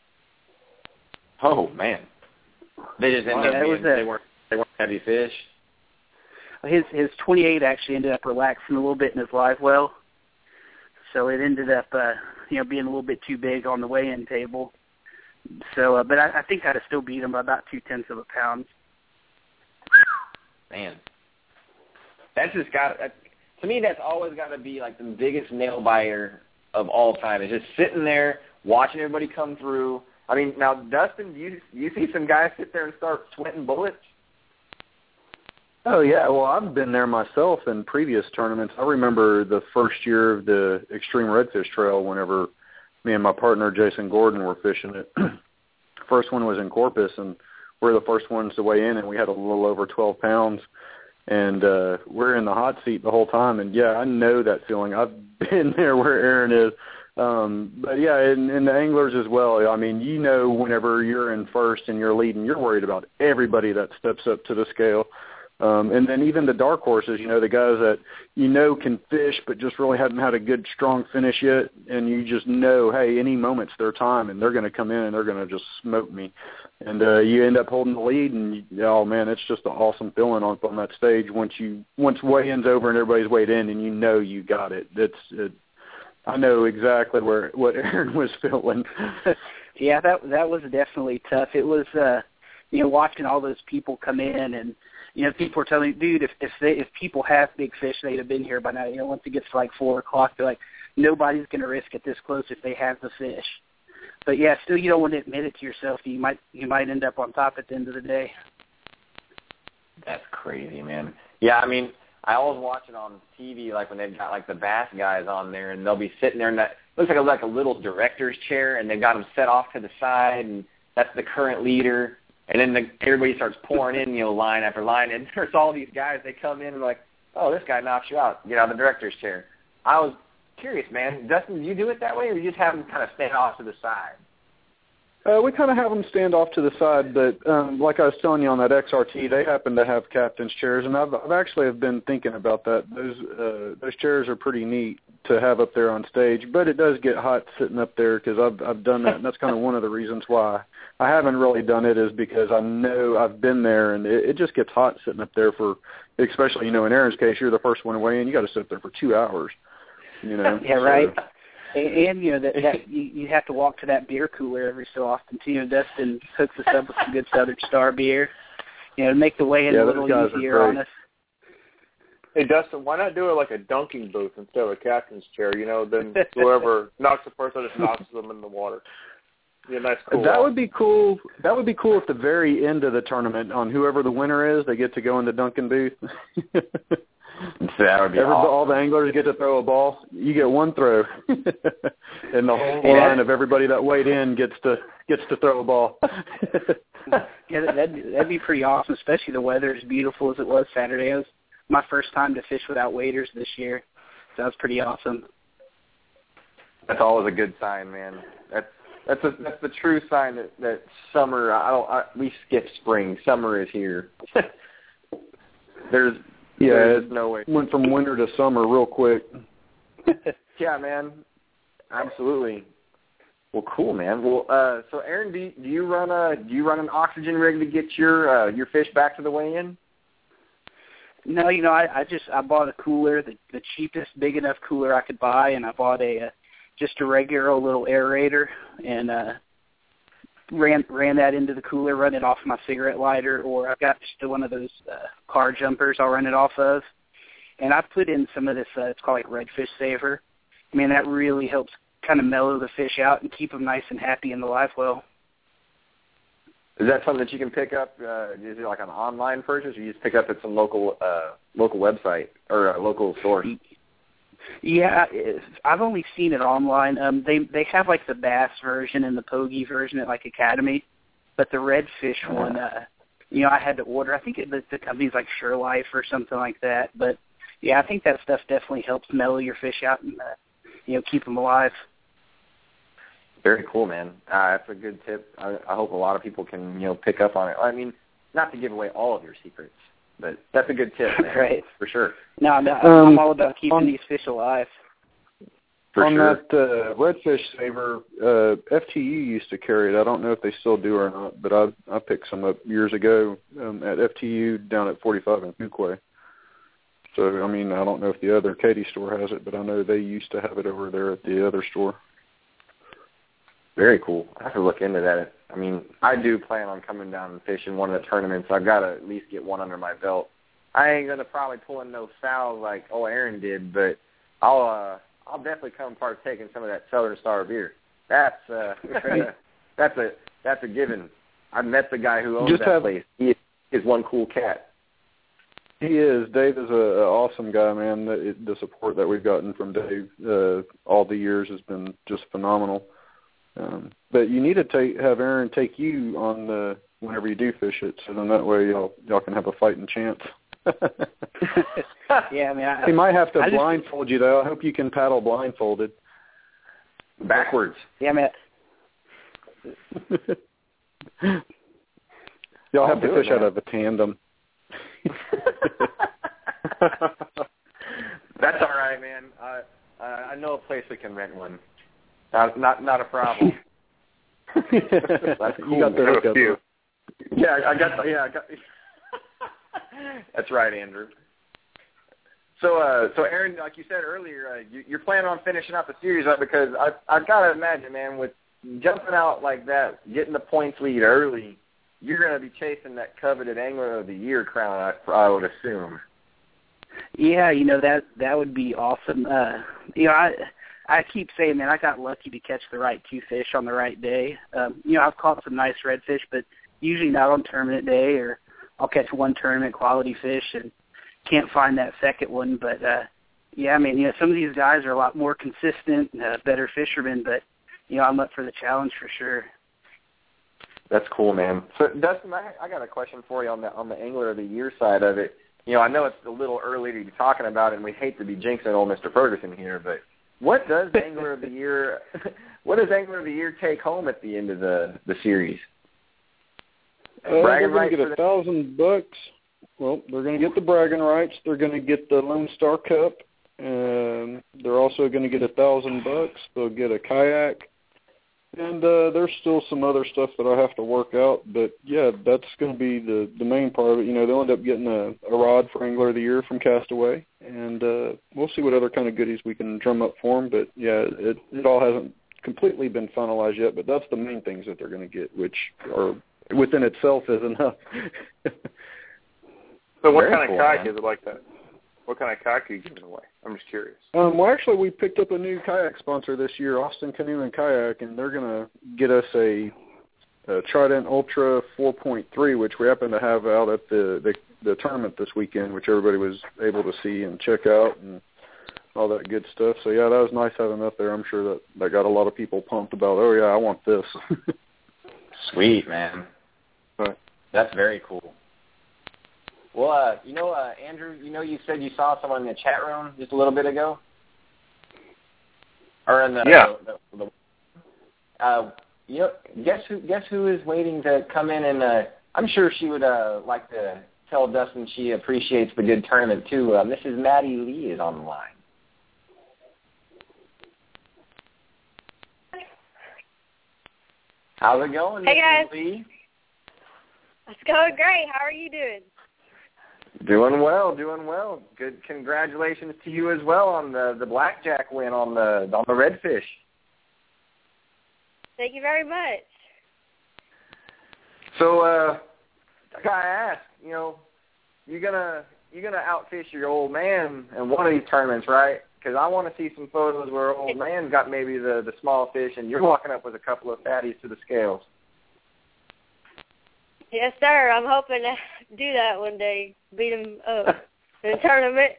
Oh, man. They just ended yeah, up being, a, they weren't, they weren't heavy fish? His his twenty-eight actually ended up relaxing a little bit in his live well. So it ended up, uh, you know, being a little bit too big on the weigh-in table. So, uh, but I, I think I'd have still beat him by about two-tenths of a pound. Man. That's just got, that, to me, that's always got to be like the biggest nail biter of all time. It's just sitting there, watching everybody come through. I mean, now, Dustin, do you, you see some guys sit there and start sweating bullets? Oh, yeah. Well, I've been there myself in previous tournaments. I remember the first year of the Extreme Redfish Trail whenever me and my partner, Jason Gordon, were fishing it. First one was in Corpus, and we're the first ones to weigh in, and we had a little over twelve pounds. And uh, we're in the hot seat the whole time. And, yeah, I know that feeling. I've been there where Aaron is. Um, but, yeah, and, and the anglers as well. I mean, you know whenever you're in first and you're leading, you're worried about everybody that steps up to the scale. Um, and then even the dark horses, you know, the guys that you know can fish but just really haven't had a good, strong finish yet, and you just know, hey, any moment's their time, and they're going to come in and they're going to just smoke me. And uh, you end up holding the lead, and, you, oh, man, it's just an awesome feeling on, on that stage once you once weigh-in's over and everybody's weighed in and you know you got it. It's it, I know exactly where what Aaron was feeling. Yeah, that that was definitely tough. It was, uh, you know, watching all those people come in and, you know, people were telling me, dude, if if, they, if people have big fish, they'd have been here by now. You know, once it gets to like four o'clock, they're like, nobody's going to risk it this close if they have the fish. But yeah, still, you don't want to admit it to yourself. You might you might end up on top at the end of the day. That's crazy, man. Yeah, I mean, I always watch it on T V, like when they've got like the bass guys on there, and they'll be sitting there, and that looks like a, like a little director's chair, and they've got them set off to the side, and that's the current leader. And then the, everybody starts pouring in, you know, line after line. And there's all these guys, they come in and like, oh, this guy knocks you out. Get out of the director's chair. I was curious, man. Dustin, do you do it that way, or you just have them kind of stand off to the side? Uh, we kind of have them stand off to the side, but um, like I was telling you on that X R T, they happen to have captain's chairs, and I've, I've actually have been thinking about that. Those uh, those chairs are pretty neat to have up there on stage, but it does get hot sitting up there because I've I've done that, and that's kind of one of the reasons why I haven't really done it is because I know I've been there, and it, it just gets hot sitting up there for, especially you know in Aaron's case, you're the first one away, and you got to sit there for two hours. You know. Yeah, right. So, And, and you know that, that you, you have to walk to that beer cooler every so often too. You know, Dustin hooks us up with some good Southern Star beer. You know, to make the weigh-in yeah, a little easier on us. Hey Dustin, why not do it like a dunking booth instead of a captain's chair? You know, then whoever knocks the first, just knocks them in the water. Yeah, nice. Cool that off. would be cool. That would be cool at the very end of the tournament. On whoever the winner is, they get to go in the dunking booth. That would be Everybody, awesome. all the anglers get to throw a ball. You get one throw, and the whole line of everybody that weighed in gets to gets to throw a ball. Yeah, that'd be, that'd be pretty awesome, especially the weather as beautiful as it was Saturday. It was my first time to fish without waders this year, so that was pretty awesome. That's always a good sign, man. That's that's a, that's the true sign that, that summer. I don't. I, we skip spring. Summer is here. There's. Yeah, There's it no way. Went from winter to summer real quick. Yeah, man. Absolutely. Well, cool, man. Well, uh, so Aaron, do you, do you run a do you run an oxygen rig to get your uh, your fish back to the weigh-in? No, you know, I, I just I bought a cooler, the, the cheapest big enough cooler I could buy, and I bought a uh, just a regular old little aerator, and uh, ran ran that into the cooler, run it off my cigarette lighter, or I've got just one of those uh, car jumpers I'll run it off of. And I put in some of this, uh, it's called like Redfish Saver. I mean, that really helps kind of mellow the fish out and keep them nice and happy in the live well. Is that something that you can pick up? Uh, is it like an online purchase, or you just pick up at some local uh, local website or a local store? Yeah, I've only seen it online. Um, they they have like the bass version and the pogie version at like Academy, but the redfish one, uh, you know, I had to order. I think it, the, the company's like SureLife or something like that. But yeah, I think that stuff definitely helps mellow your fish out and uh, you know keep them alive. Very cool, man. Uh, that's a good tip. I, I hope a lot of people can you know pick up on it. I mean, not to give away all of your secrets, but that's a good tip, man. Right. For sure. No, no, Um, I'm all about keeping on, these fish alive. For on sure. that uh, Redfish Saver, uh, F T U used to carry it. I don't know if they still do or not, but I I picked some up years ago um, at F T U down at forty-five in Fuquay. So, I mean, I don't know if the other Katy store has it, but I know they used to have it over there at the other store. Very cool. I have to look into that. I mean, I do plan on coming down and fishing one of the tournaments. I've got to at least get one under my belt. I ain't gonna probably pull in no fouls like oh Aaron did, but I'll uh, I'll definitely come partake in some of that Southern Star beer. That's uh, that's a that's a given. I met the guy who owns Just that have, place. He is one cool cat. He is. Dave is a, a awesome guy, man. The, the support that we've gotten from Dave uh, all the years has been just phenomenal. Um, but you need to take have Aaron take you on the whenever you do fish it, so then that way y'all y'all can have a fighting chance. Yeah, I mean, I, he might have to I blindfold just, you though. I hope you can paddle blindfolded. Backwards. Yeah, I mean. Y'all I'll have to do fish it, man. out of a tandem. That's all right, man. Uh, uh, I know a place we can rent one. Not not, not a problem. That's cool. You got the hookup. Few. Yeah, I got. The, yeah, I got. That's right, Andrew. So, uh, so Aaron, like you said earlier, uh, you, you're planning on finishing out the series up because I I gotta imagine, man, with jumping out like that, getting the points lead early, you're gonna be chasing that coveted Angler of the Year crown. I, I would assume. Yeah, you know that that would be awesome. Uh, you know, I I keep saying, man, I got lucky to catch the right two fish on the right day. Um, you know, I've caught some nice redfish, but usually not on tournament day, or I'll catch one tournament quality fish and can't find that second one. But uh, yeah, I mean, you know, some of these guys are a lot more consistent, uh, better fishermen, but you know, I'm up for the challenge for sure. That's cool, man. So, Dustin, I, I got a question for you on the on the Angler of the Year side of it. You know, I know it's a little early to be talking about it, and we hate to be jinxing old Mister Ferguson here, but what does Angler of the Year? What does Angler of the Year take home at the end of the the series? Uh, they're going to get a thousand bucks. Well, they're going to get the bragging rights. They're going to get the Lone Star Cup. Um, they're also going to get a thousand bucks. They'll get a kayak, and uh, there's still some other stuff that I have to work out. But yeah, that's going to be the the main part of it. You know, they'll end up getting a, a rod for Angler of the Year from Castaway, and uh, we'll see what other kind of goodies we can drum up for them. But yeah, it it all hasn't completely been finalized yet. But that's the main things that they're going to get, which are within itself is enough. So what Very kind of cool, kayak man. is it like that? What kind of kayak are you giving away? I'm just curious. Um, well, actually, we picked up a new kayak sponsor this year, Austin Canoe and Kayak, and they're going to get us a, a Trident Ultra four point three, which we happen to have out at the, the, the tournament this weekend, which everybody was able to see and check out and all that good stuff. So, yeah, that was nice having that there. I'm sure that, that got a lot of people pumped about, oh, yeah, I want this. Sweet, man. Right. That's very cool. Well, uh, you know, uh, Andrew, you know, you said you saw someone in the chat room just a little bit ago, or in the yeah. The, the, the, uh, you know, guess who? Guess who is waiting to come in and uh, I'm sure she would uh, like to tell Dustin she appreciates the good tournament too. Uh, Missus Maddie Lee is on the line. How's it going, Hey, Missus guys. Lee? It's going great. How are you doing? Doing well, doing well. Good. Congratulations to you as well on the, the blackjack win on the on the redfish. Thank you very much. So, uh, I gotta ask, you know, you're gonna you're gonna outfish your old man in one of these tournaments, right? Because I want to see some photos where old man got maybe the the small fish, and you're walking up with a couple of fatties to the scales. Yes, sir. I'm hoping to do that one day. Beat him up in a tournament.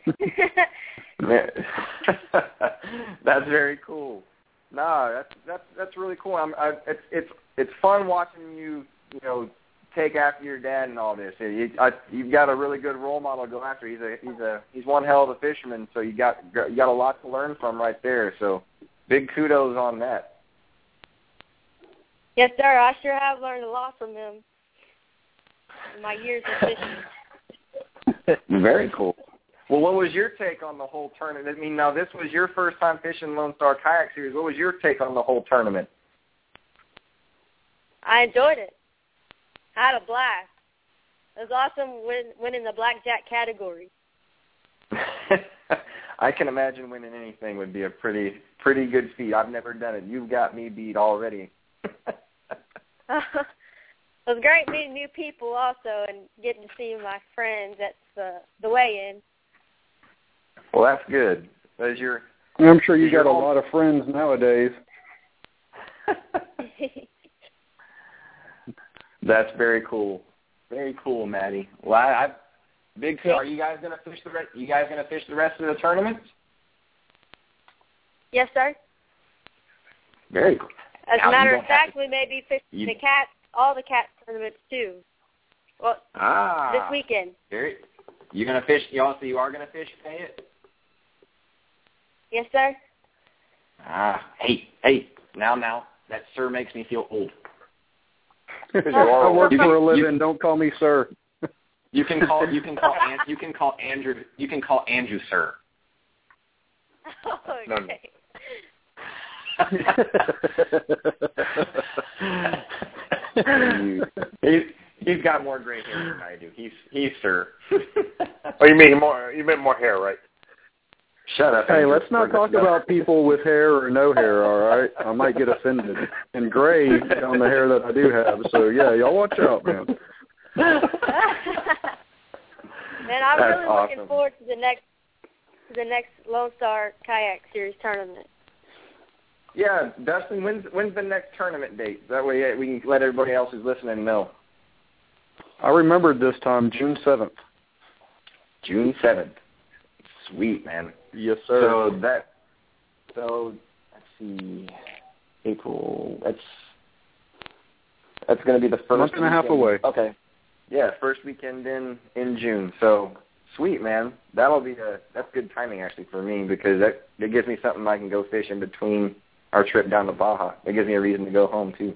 That's very cool. No, that's that's that's really cool. I'm, I, it's it's it's fun watching you, you know, take after your dad and all this. You, I, you've got a really good role model to go after. He's a he's a he's one hell of a fisherman. So you got you got a lot to learn from right there. So big kudos on that. Yes, sir. I sure have learned a lot from him in my years of fishing. Very cool. Well, what was your take on the whole tournament? I mean, now this was your first time fishing Lone Star Kayak Series. What was your take on the whole tournament? I enjoyed it. I had a blast. It was awesome win, winning the blackjack category. I can imagine winning anything would be a pretty pretty good feat. I've never done it. You've got me beat already. It was great meeting new people also and getting to see my friends at the, the weigh-in. Well, that's good. As your, I'm sure you got a home. lot of friends nowadays. That's very cool. Very cool, Maddie. Well, I, I big. Are you guys gonna fish the rest? You guys gonna fish the rest of the tournaments? Yes, sir. Very cool. As Now, a matter you of don't have fact, to- we may be fishing you- the cat, all the cat tournaments too. Well, Ah. this weekend. Very. You gonna fish? You also you are gonna fish Fayette? Yes, sir. Ah. Hey, hey. Now, now. That sir makes me feel old. I work You for a can- living. you- Don't call me sir. You can call. You can call. An, you can call Andrew. You can call Andrew sir. Okay. he's, he's got more gray hair than I do. He's he's sir. Oh, you mean more? You meant more hair, right? Shut up. Hey, Andrew. let's not talk about people with hair or no hair, all right? I might get offended. And gray on the hair that I do have. So, yeah, y'all watch out, man. Man, I'm That's really awesome. looking forward to the next to the next Lone Star Kayak Series tournament. Yeah, Dustin, when's when's the next tournament date? That way we can let everybody else who's listening know. I remembered this time, June seventh. June seventh. Sweet, man. Yes, sir. So that, so let's see, April. That's that's going to be the first month and a half weekend. away. Okay. Yeah, first weekend in in June. So Sweet, man. That'll be a that's good timing actually for me because that it gives me something I can go fish in between our trip down to Baja. It gives me a reason to go home too.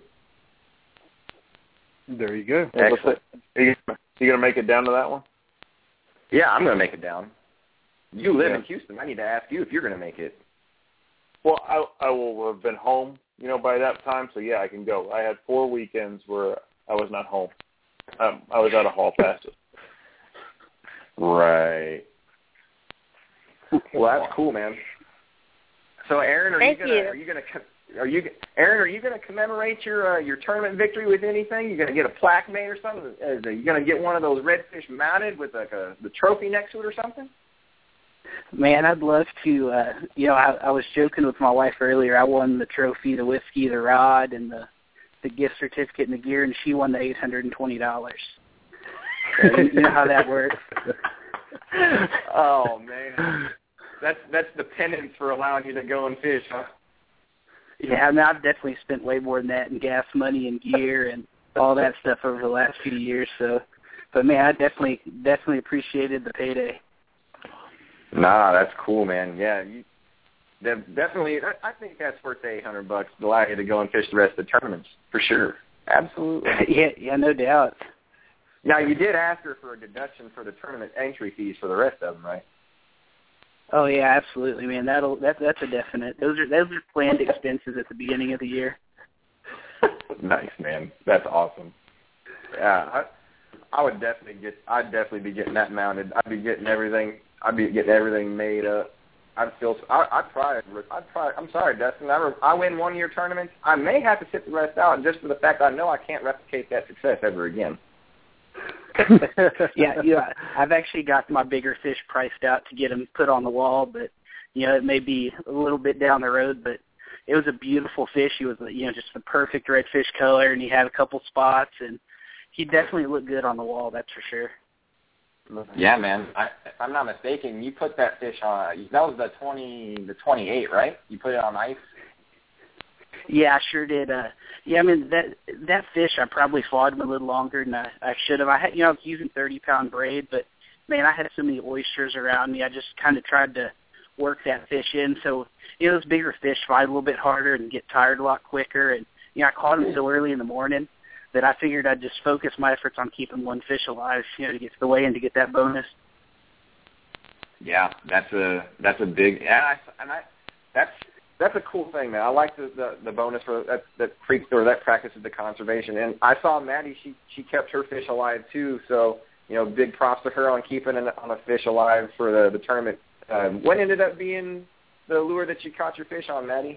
There you go. Excellent. Are you, you gonna make it down to that one? Yeah, I'm gonna make it down. You live yeah. in Houston. I need to ask you if you're gonna make it. Well, I I will have been home, you know, by that time. So yeah, I can go. I had four weekends where I was not home. Um, I was out of hall passes. Right. Well, that's cool, man. So, Aaron, are Thank you gonna you. are you gonna are you Aaron, are you gonna commemorate your uh, your tournament victory with anything? You gonna get a plaque made or something? Are you gonna get one of those redfish mounted with like a the trophy next to it or something? Man, I'd love to. Uh, you know, I, I was joking with my wife earlier. I won the trophy, the whiskey, the rod, and the the gift certificate and the gear, and she won the eight hundred and twenty dollars. So you, you know how that works. Oh man, that's that's the penance for allowing you to go and fish, huh? Yeah, I mean, I've definitely spent way more than that in gas money and gear and all that stuff over the last few years. So, but man, I definitely definitely appreciated the payday. Nah, that's cool, man. Yeah, you definitely. I think that's worth the eight hundred bucks to allow you to go and fish the rest of the tournaments for sure. Absolutely. yeah, yeah, no doubt. Now, you did ask her for a deduction for the tournament entry fees for the rest of them, right? Oh yeah, absolutely, man. That'll that that's a definite. Those are those are planned expenses at the beginning of the year. Nice, man. That's awesome. Yeah, I, I would definitely get. I'd definitely be getting that mounted. I'd be getting everything. I'd be getting everything made up. I'd feel. I, I'd probably. I'd probably. I'm sorry, Dustin. I, I win one of your tournaments. I may have to sit the rest out just for the fact I know I can't replicate that success ever again. yeah, yeah. I've actually got my bigger fish priced out to get them put on the wall, but you know it may be a little bit down the road. But it was a beautiful fish. He was, you know, just the perfect redfish color, and he had a couple spots, and he definitely looked good on the wall. That's for sure. Yeah, man. I, if I'm not mistaken, you put that fish on. That was the twenty, the twenty-eight, right? You put it on ice. Yeah, I sure did. Uh, yeah, I mean that that fish I probably fought him a little longer than I, I should have. I had, you know, I was using thirty pound braid, but man, I had so many oysters around me. I just kind of tried to work that fish in. So you know, those bigger fish fight a little bit harder and get tired a lot quicker. And you know, I caught him so early in the morning that I figured I'd just focus my efforts on keeping one fish alive, you know, to get to the weigh in to get that bonus. Yeah, that's a that's a big and I and I that's. That's a cool thing, man. I like the, the, the bonus for that that creek or that practices the conservation. And I saw Maddie; she she kept her fish alive too. So you know, big props to her on keeping an, on a fish alive for the the tournament. Um, what ended up being the lure that you caught your fish on, Maddie?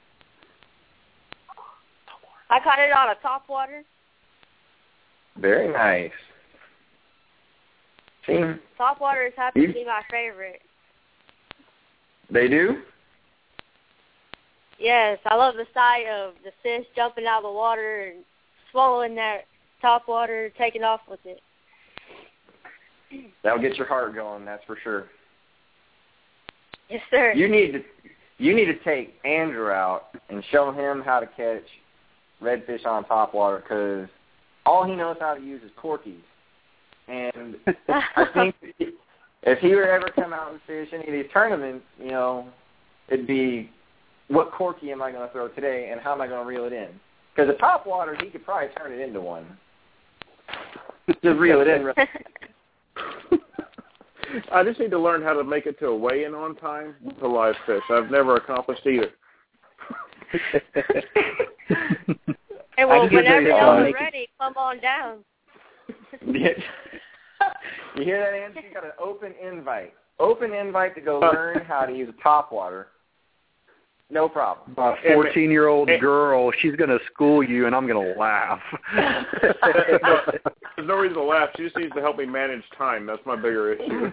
I caught it on a topwater. Very nice. Team. Topwaters happen to be my favorite. They do? Yes, I love the sight of the fish jumping out of the water and swallowing that top water, taking off with it. That'll get your heart going, that's for sure. Yes, sir. You need to you need to take Andrew out and show him how to catch redfish on topwater because all he knows how to use is corkies. And I think if he were to ever come out and fish any of these tournaments, you know, it'd be what corky am I going to throw today, and how am I going to reel it in? Because the top water, he could probably turn it into one. Just reel it in. I just need to learn how to make it to a weigh-in on time with a live fish. I've never accomplished either. Hey, well, whenever y'all you're ready, come on down. You hear that, Andrew? You got an open invite. Open invite to go learn how to use a topwater. No problem. My fourteen-year-old girl, she's going to school you, and I'm going to laugh. There's no reason to laugh. She just needs to help me manage time. That's my bigger issue.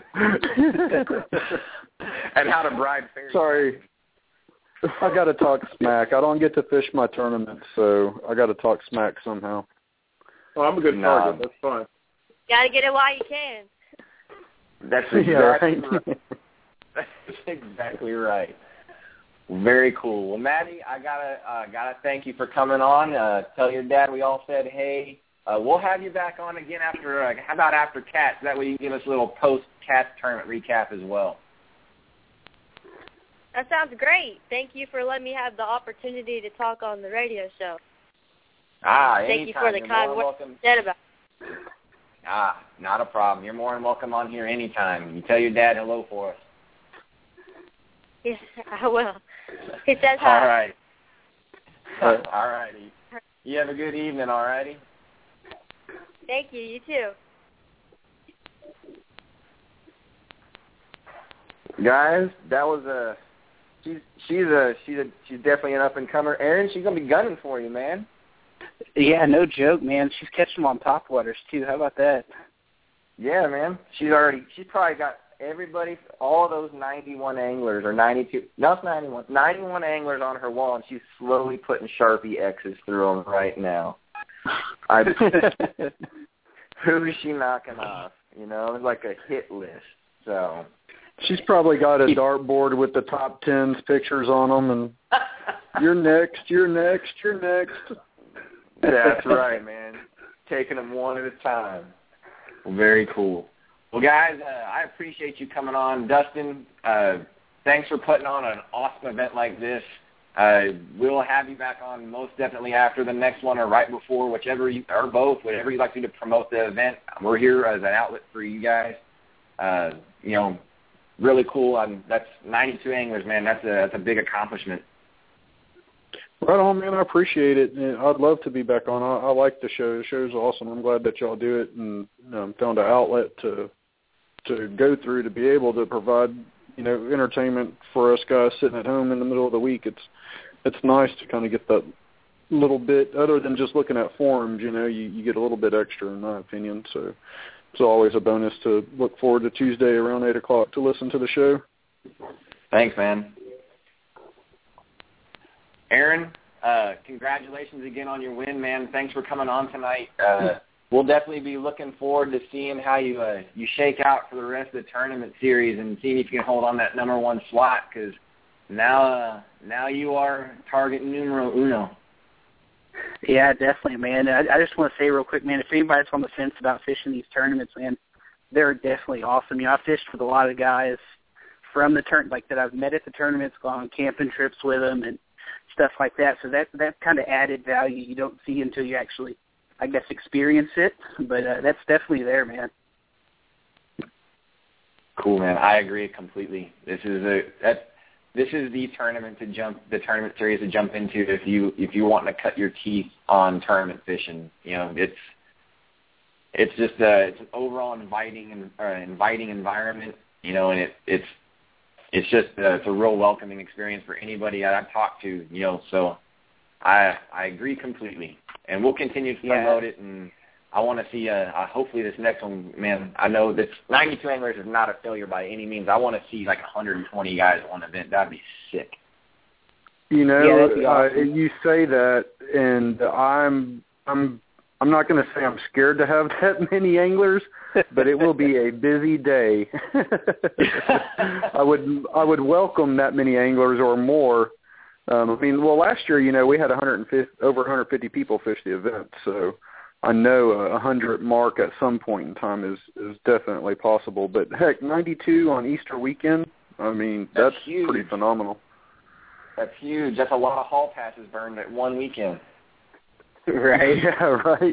And how to bribe fairies. Sorry. I got to talk smack. I don't get to fish my tournament, so I got to talk smack somehow. Oh, I'm a good no. target. That's fine. Got to get it while you can. That's exactly yeah, right. right. That's exactly right. Very cool. Well, Maddie, I gotta uh, gotta thank you for coming on. Uh, tell your dad we all said hey. Uh, Uh, we'll have you back on again after, uh, how about after Cats? That way you can give us a little post-Cats tournament recap as well. That sounds great. Thank you for letting me have the opportunity to talk on the radio show. Ah, Thank anytime. you for the You're kind more words welcome. you said about it. Ah, not a problem. You're more than welcome on here anytime. You tell your dad hello for us. Yes, I will. He says hi. All right. All righty. You have a good evening, all righty? Thank you. You too. Guys, that was a she's she's a she's a she's definitely an up and comer. Aaron, she's gonna be gunning for you, man. Yeah, no joke, man. She's catching them on topwaters too. How about that? Yeah, man. She's already she's probably got everybody, all of those ninety-one anglers or ninety-two. No, it's ninety-one. ninety-one anglers on her wall, and she's slowly putting Sharpie X's through them right now. I, who is she knocking off? You know, it's like a hit list. So she's probably got a dartboard with the top tens pictures on them, and you're next, you're next, you're next. That's right, man. Taking them one at a time. Well, very cool. Well, guys, uh, I appreciate you coming on. Dustin, uh, thanks for putting on an awesome event like this. Uh, we'll have you back on most definitely after the next one or right before, whichever you, or both, whatever you'd like to do to promote the event. We're here as an outlet for you guys. Uh, you know, really cool. Um, that's ninety-two anglers, man. That's a, that's a big accomplishment. Right on, man. I appreciate it. And I'd love to be back on. I, I like the show. The show's awesome. I'm glad that y'all do it, and um, found an outlet to to go through to be able to provide, you know, entertainment for us guys sitting at home in the middle of the week. It's it's nice to kind of get that little bit, other than just looking at forums. You know, you, you get a little bit extra, in my opinion. So it's always a bonus to look forward to Tuesday around eight o'clock to listen to the show. Thanks, man. Aaron, uh, congratulations again on your win, man. Thanks for coming on tonight. Uh, we'll definitely be looking forward to seeing how you uh, you shake out for the rest of the tournament series and seeing if you can hold on that number one slot, because now uh, now you are target numero uno. Yeah, definitely, man. I, I just want to say real quick, man, if anybody's on the fence about fishing these tournaments, man, they're definitely awesome. You know, I fished with a lot of guys from the turn, like that I've met at the tournaments, gone on camping trips with them, and stuff like that. So that that kind of added value you don't see until you actually, I guess, experience it. But uh, that's definitely there, man. Cool, man. I agree completely. This is a that this is the tournament to jump, the tournament series to jump into if you if you want to cut your teeth on tournament fishing. You know, it's it's just a it's an overall inviting and uh, inviting environment. You know, and it it's. It's just uh, it's a real welcoming experience for anybody that I've talked to, you know. So I I agree completely, and we'll continue to promote yeah. it. And I want to see. Uh, uh, hopefully, this next one, man. I know that ninety-two anglers is not a failure by any means. I want to see like one hundred twenty guys on an event. That'd be sick. You know, yeah, awesome. uh, you say that, and I'm I'm I'm not going to say I'm scared to have that many anglers, but it will be a busy day. I would I would welcome that many anglers or more. Um, I mean, well, last year, you know, we had one hundred fifty, over one hundred fifty people fish the event, so I know a one hundred mark at some point in time is, is definitely possible. But, heck, ninety-two on Easter weekend, I mean, that's, that's pretty phenomenal. That's huge. That's a lot of hall passes burned at one weekend. Right. Yeah, right.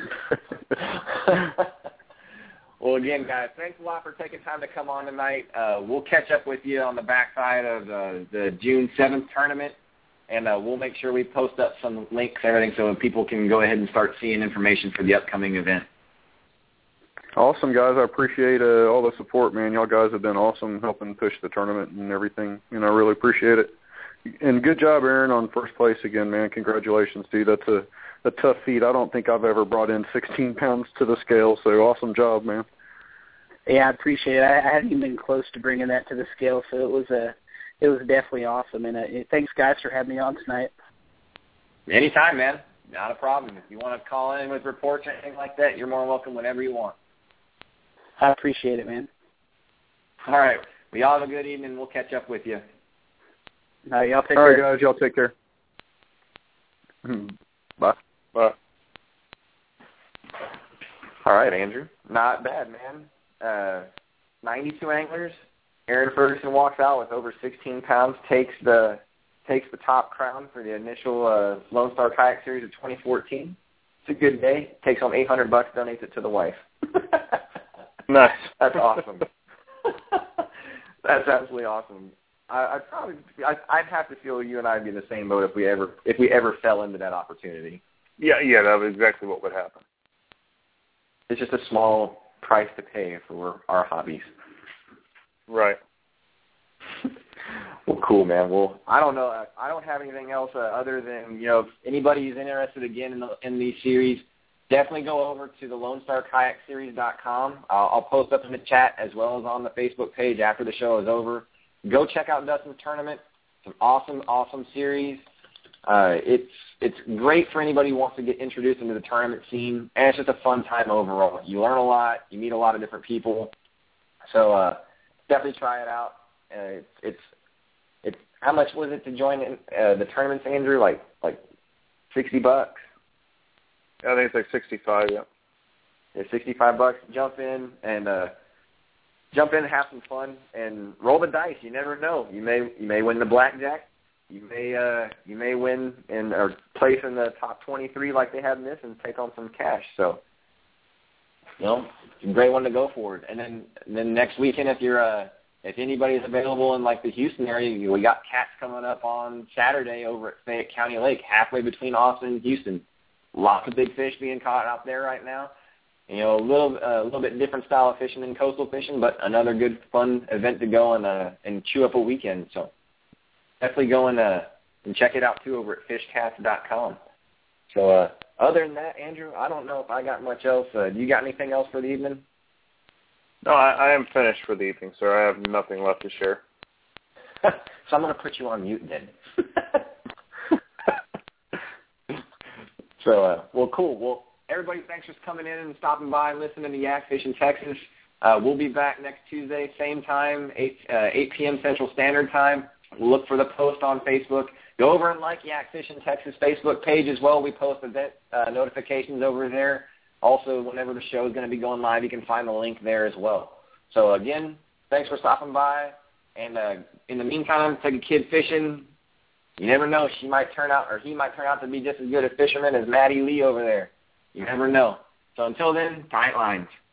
Well, again, guys, thanks a lot for taking time to come on tonight. Uh, we'll catch up with you on the backside of uh, the June seventh tournament, and uh, we'll make sure we post up some links and everything so people can go ahead and start seeing information for the upcoming event. Awesome, guys. I appreciate uh, all the support, man. Y'all guys have been awesome helping push the tournament and everything, and I really appreciate it. And good job, Aaron, on first place again, man. Congratulations, dude. That's a a tough feat. I don't think I've ever brought in sixteen pounds to the scale, so awesome job, man. Yeah, I appreciate it. I, I hadn't even been close to bringing that to the scale, so it was a, it was definitely awesome. And uh, thanks, guys, for having me on tonight. Anytime, man. Not a problem. If you want to call in with reports or anything like that, you're more welcome whenever you want. I appreciate it, man. All right. Well, y'all have a good evening. We'll catch up with you. All right, y'all take All care. right, guys. Y'all take care. Bye. Bye. All right, Andrew. Not bad, man. Uh, ninety-two anglers. Aaron Ferguson walks out with over sixteen pounds, takes the takes the top crown for the initial uh, Lone Star Kayak Series of twenty fourteen. It's a good day. Takes home eight hundred bucks, donates it to the wife. Nice. That's awesome. That's absolutely awesome. I, I'd probably, I, I'd have to feel you and I'd be in the same boat if we ever, if we ever fell into that opportunity. Yeah, yeah, that was exactly what would happen. It's just a small price to pay for our hobbies. Right. Well, cool, man. Well, I don't know. I don't have anything else uh, other than, you know, if anybody is interested again in, the, in these series, definitely go over to the Lone Star Kayak Series dot com. I'll, I'll post up in the chat as well as on the Facebook page after the show is over. Go check out Dustin's tournament. It's an awesome, awesome series. Uh, it's it's great for anybody who wants to get introduced into the tournament scene, and it's just a fun time overall. You learn a lot. You meet a lot of different people. So uh, definitely try it out. Uh, it's, it's it's how much was it to join in, uh, the tournaments, Andrew? Like like sixty bucks. I think it's like sixty-five. Yeah. Yeah, sixty-five bucks. Jump in and uh, jump in, and have some fun, and roll the dice. You never know. You may you may win the blackjack. You may uh, you may win and or place in the top twenty-three like they have in this, and take on some cash. So, you know, it's a great one to go forward. And then and then next weekend, if you're uh, if anybody's available in like the Houston area, we got cats coming up on Saturday over at Fayette County Lake, halfway between Austin and Houston. Lots of big fish being caught out there right now. You know, a little a uh, little bit different style of fishing than coastal fishing, but another good fun event to go and uh, and chew up a weekend. So definitely go and, uh, and check it out too over at fish cats dot com. So uh, other than that, Andrew, I don't know if I got much else. Uh, do you got anything else for the evening? No, I, I am finished for the evening, sir. I have nothing left to share. So I'm going to put you on mute then. So, uh, well, cool. Well, everybody, thanks for coming in and stopping by and listening to Yak Fishing Texas. Uh, we'll be back next Tuesday, same time, eight, uh, eight p.m. Central Standard Time. We'll look for the post on Facebook. Go over and like Yak Fishing Texas Facebook page as well. We post event uh, notifications over there. Also, whenever the show is going to be going live, you can find the link there as well. So, again, thanks for stopping by. And uh, in the meantime, take a kid fishing. You never know. She might turn out, or he might turn out to be just as good a fisherman as Maddie Lee over there. You never know. So until then, tight lines.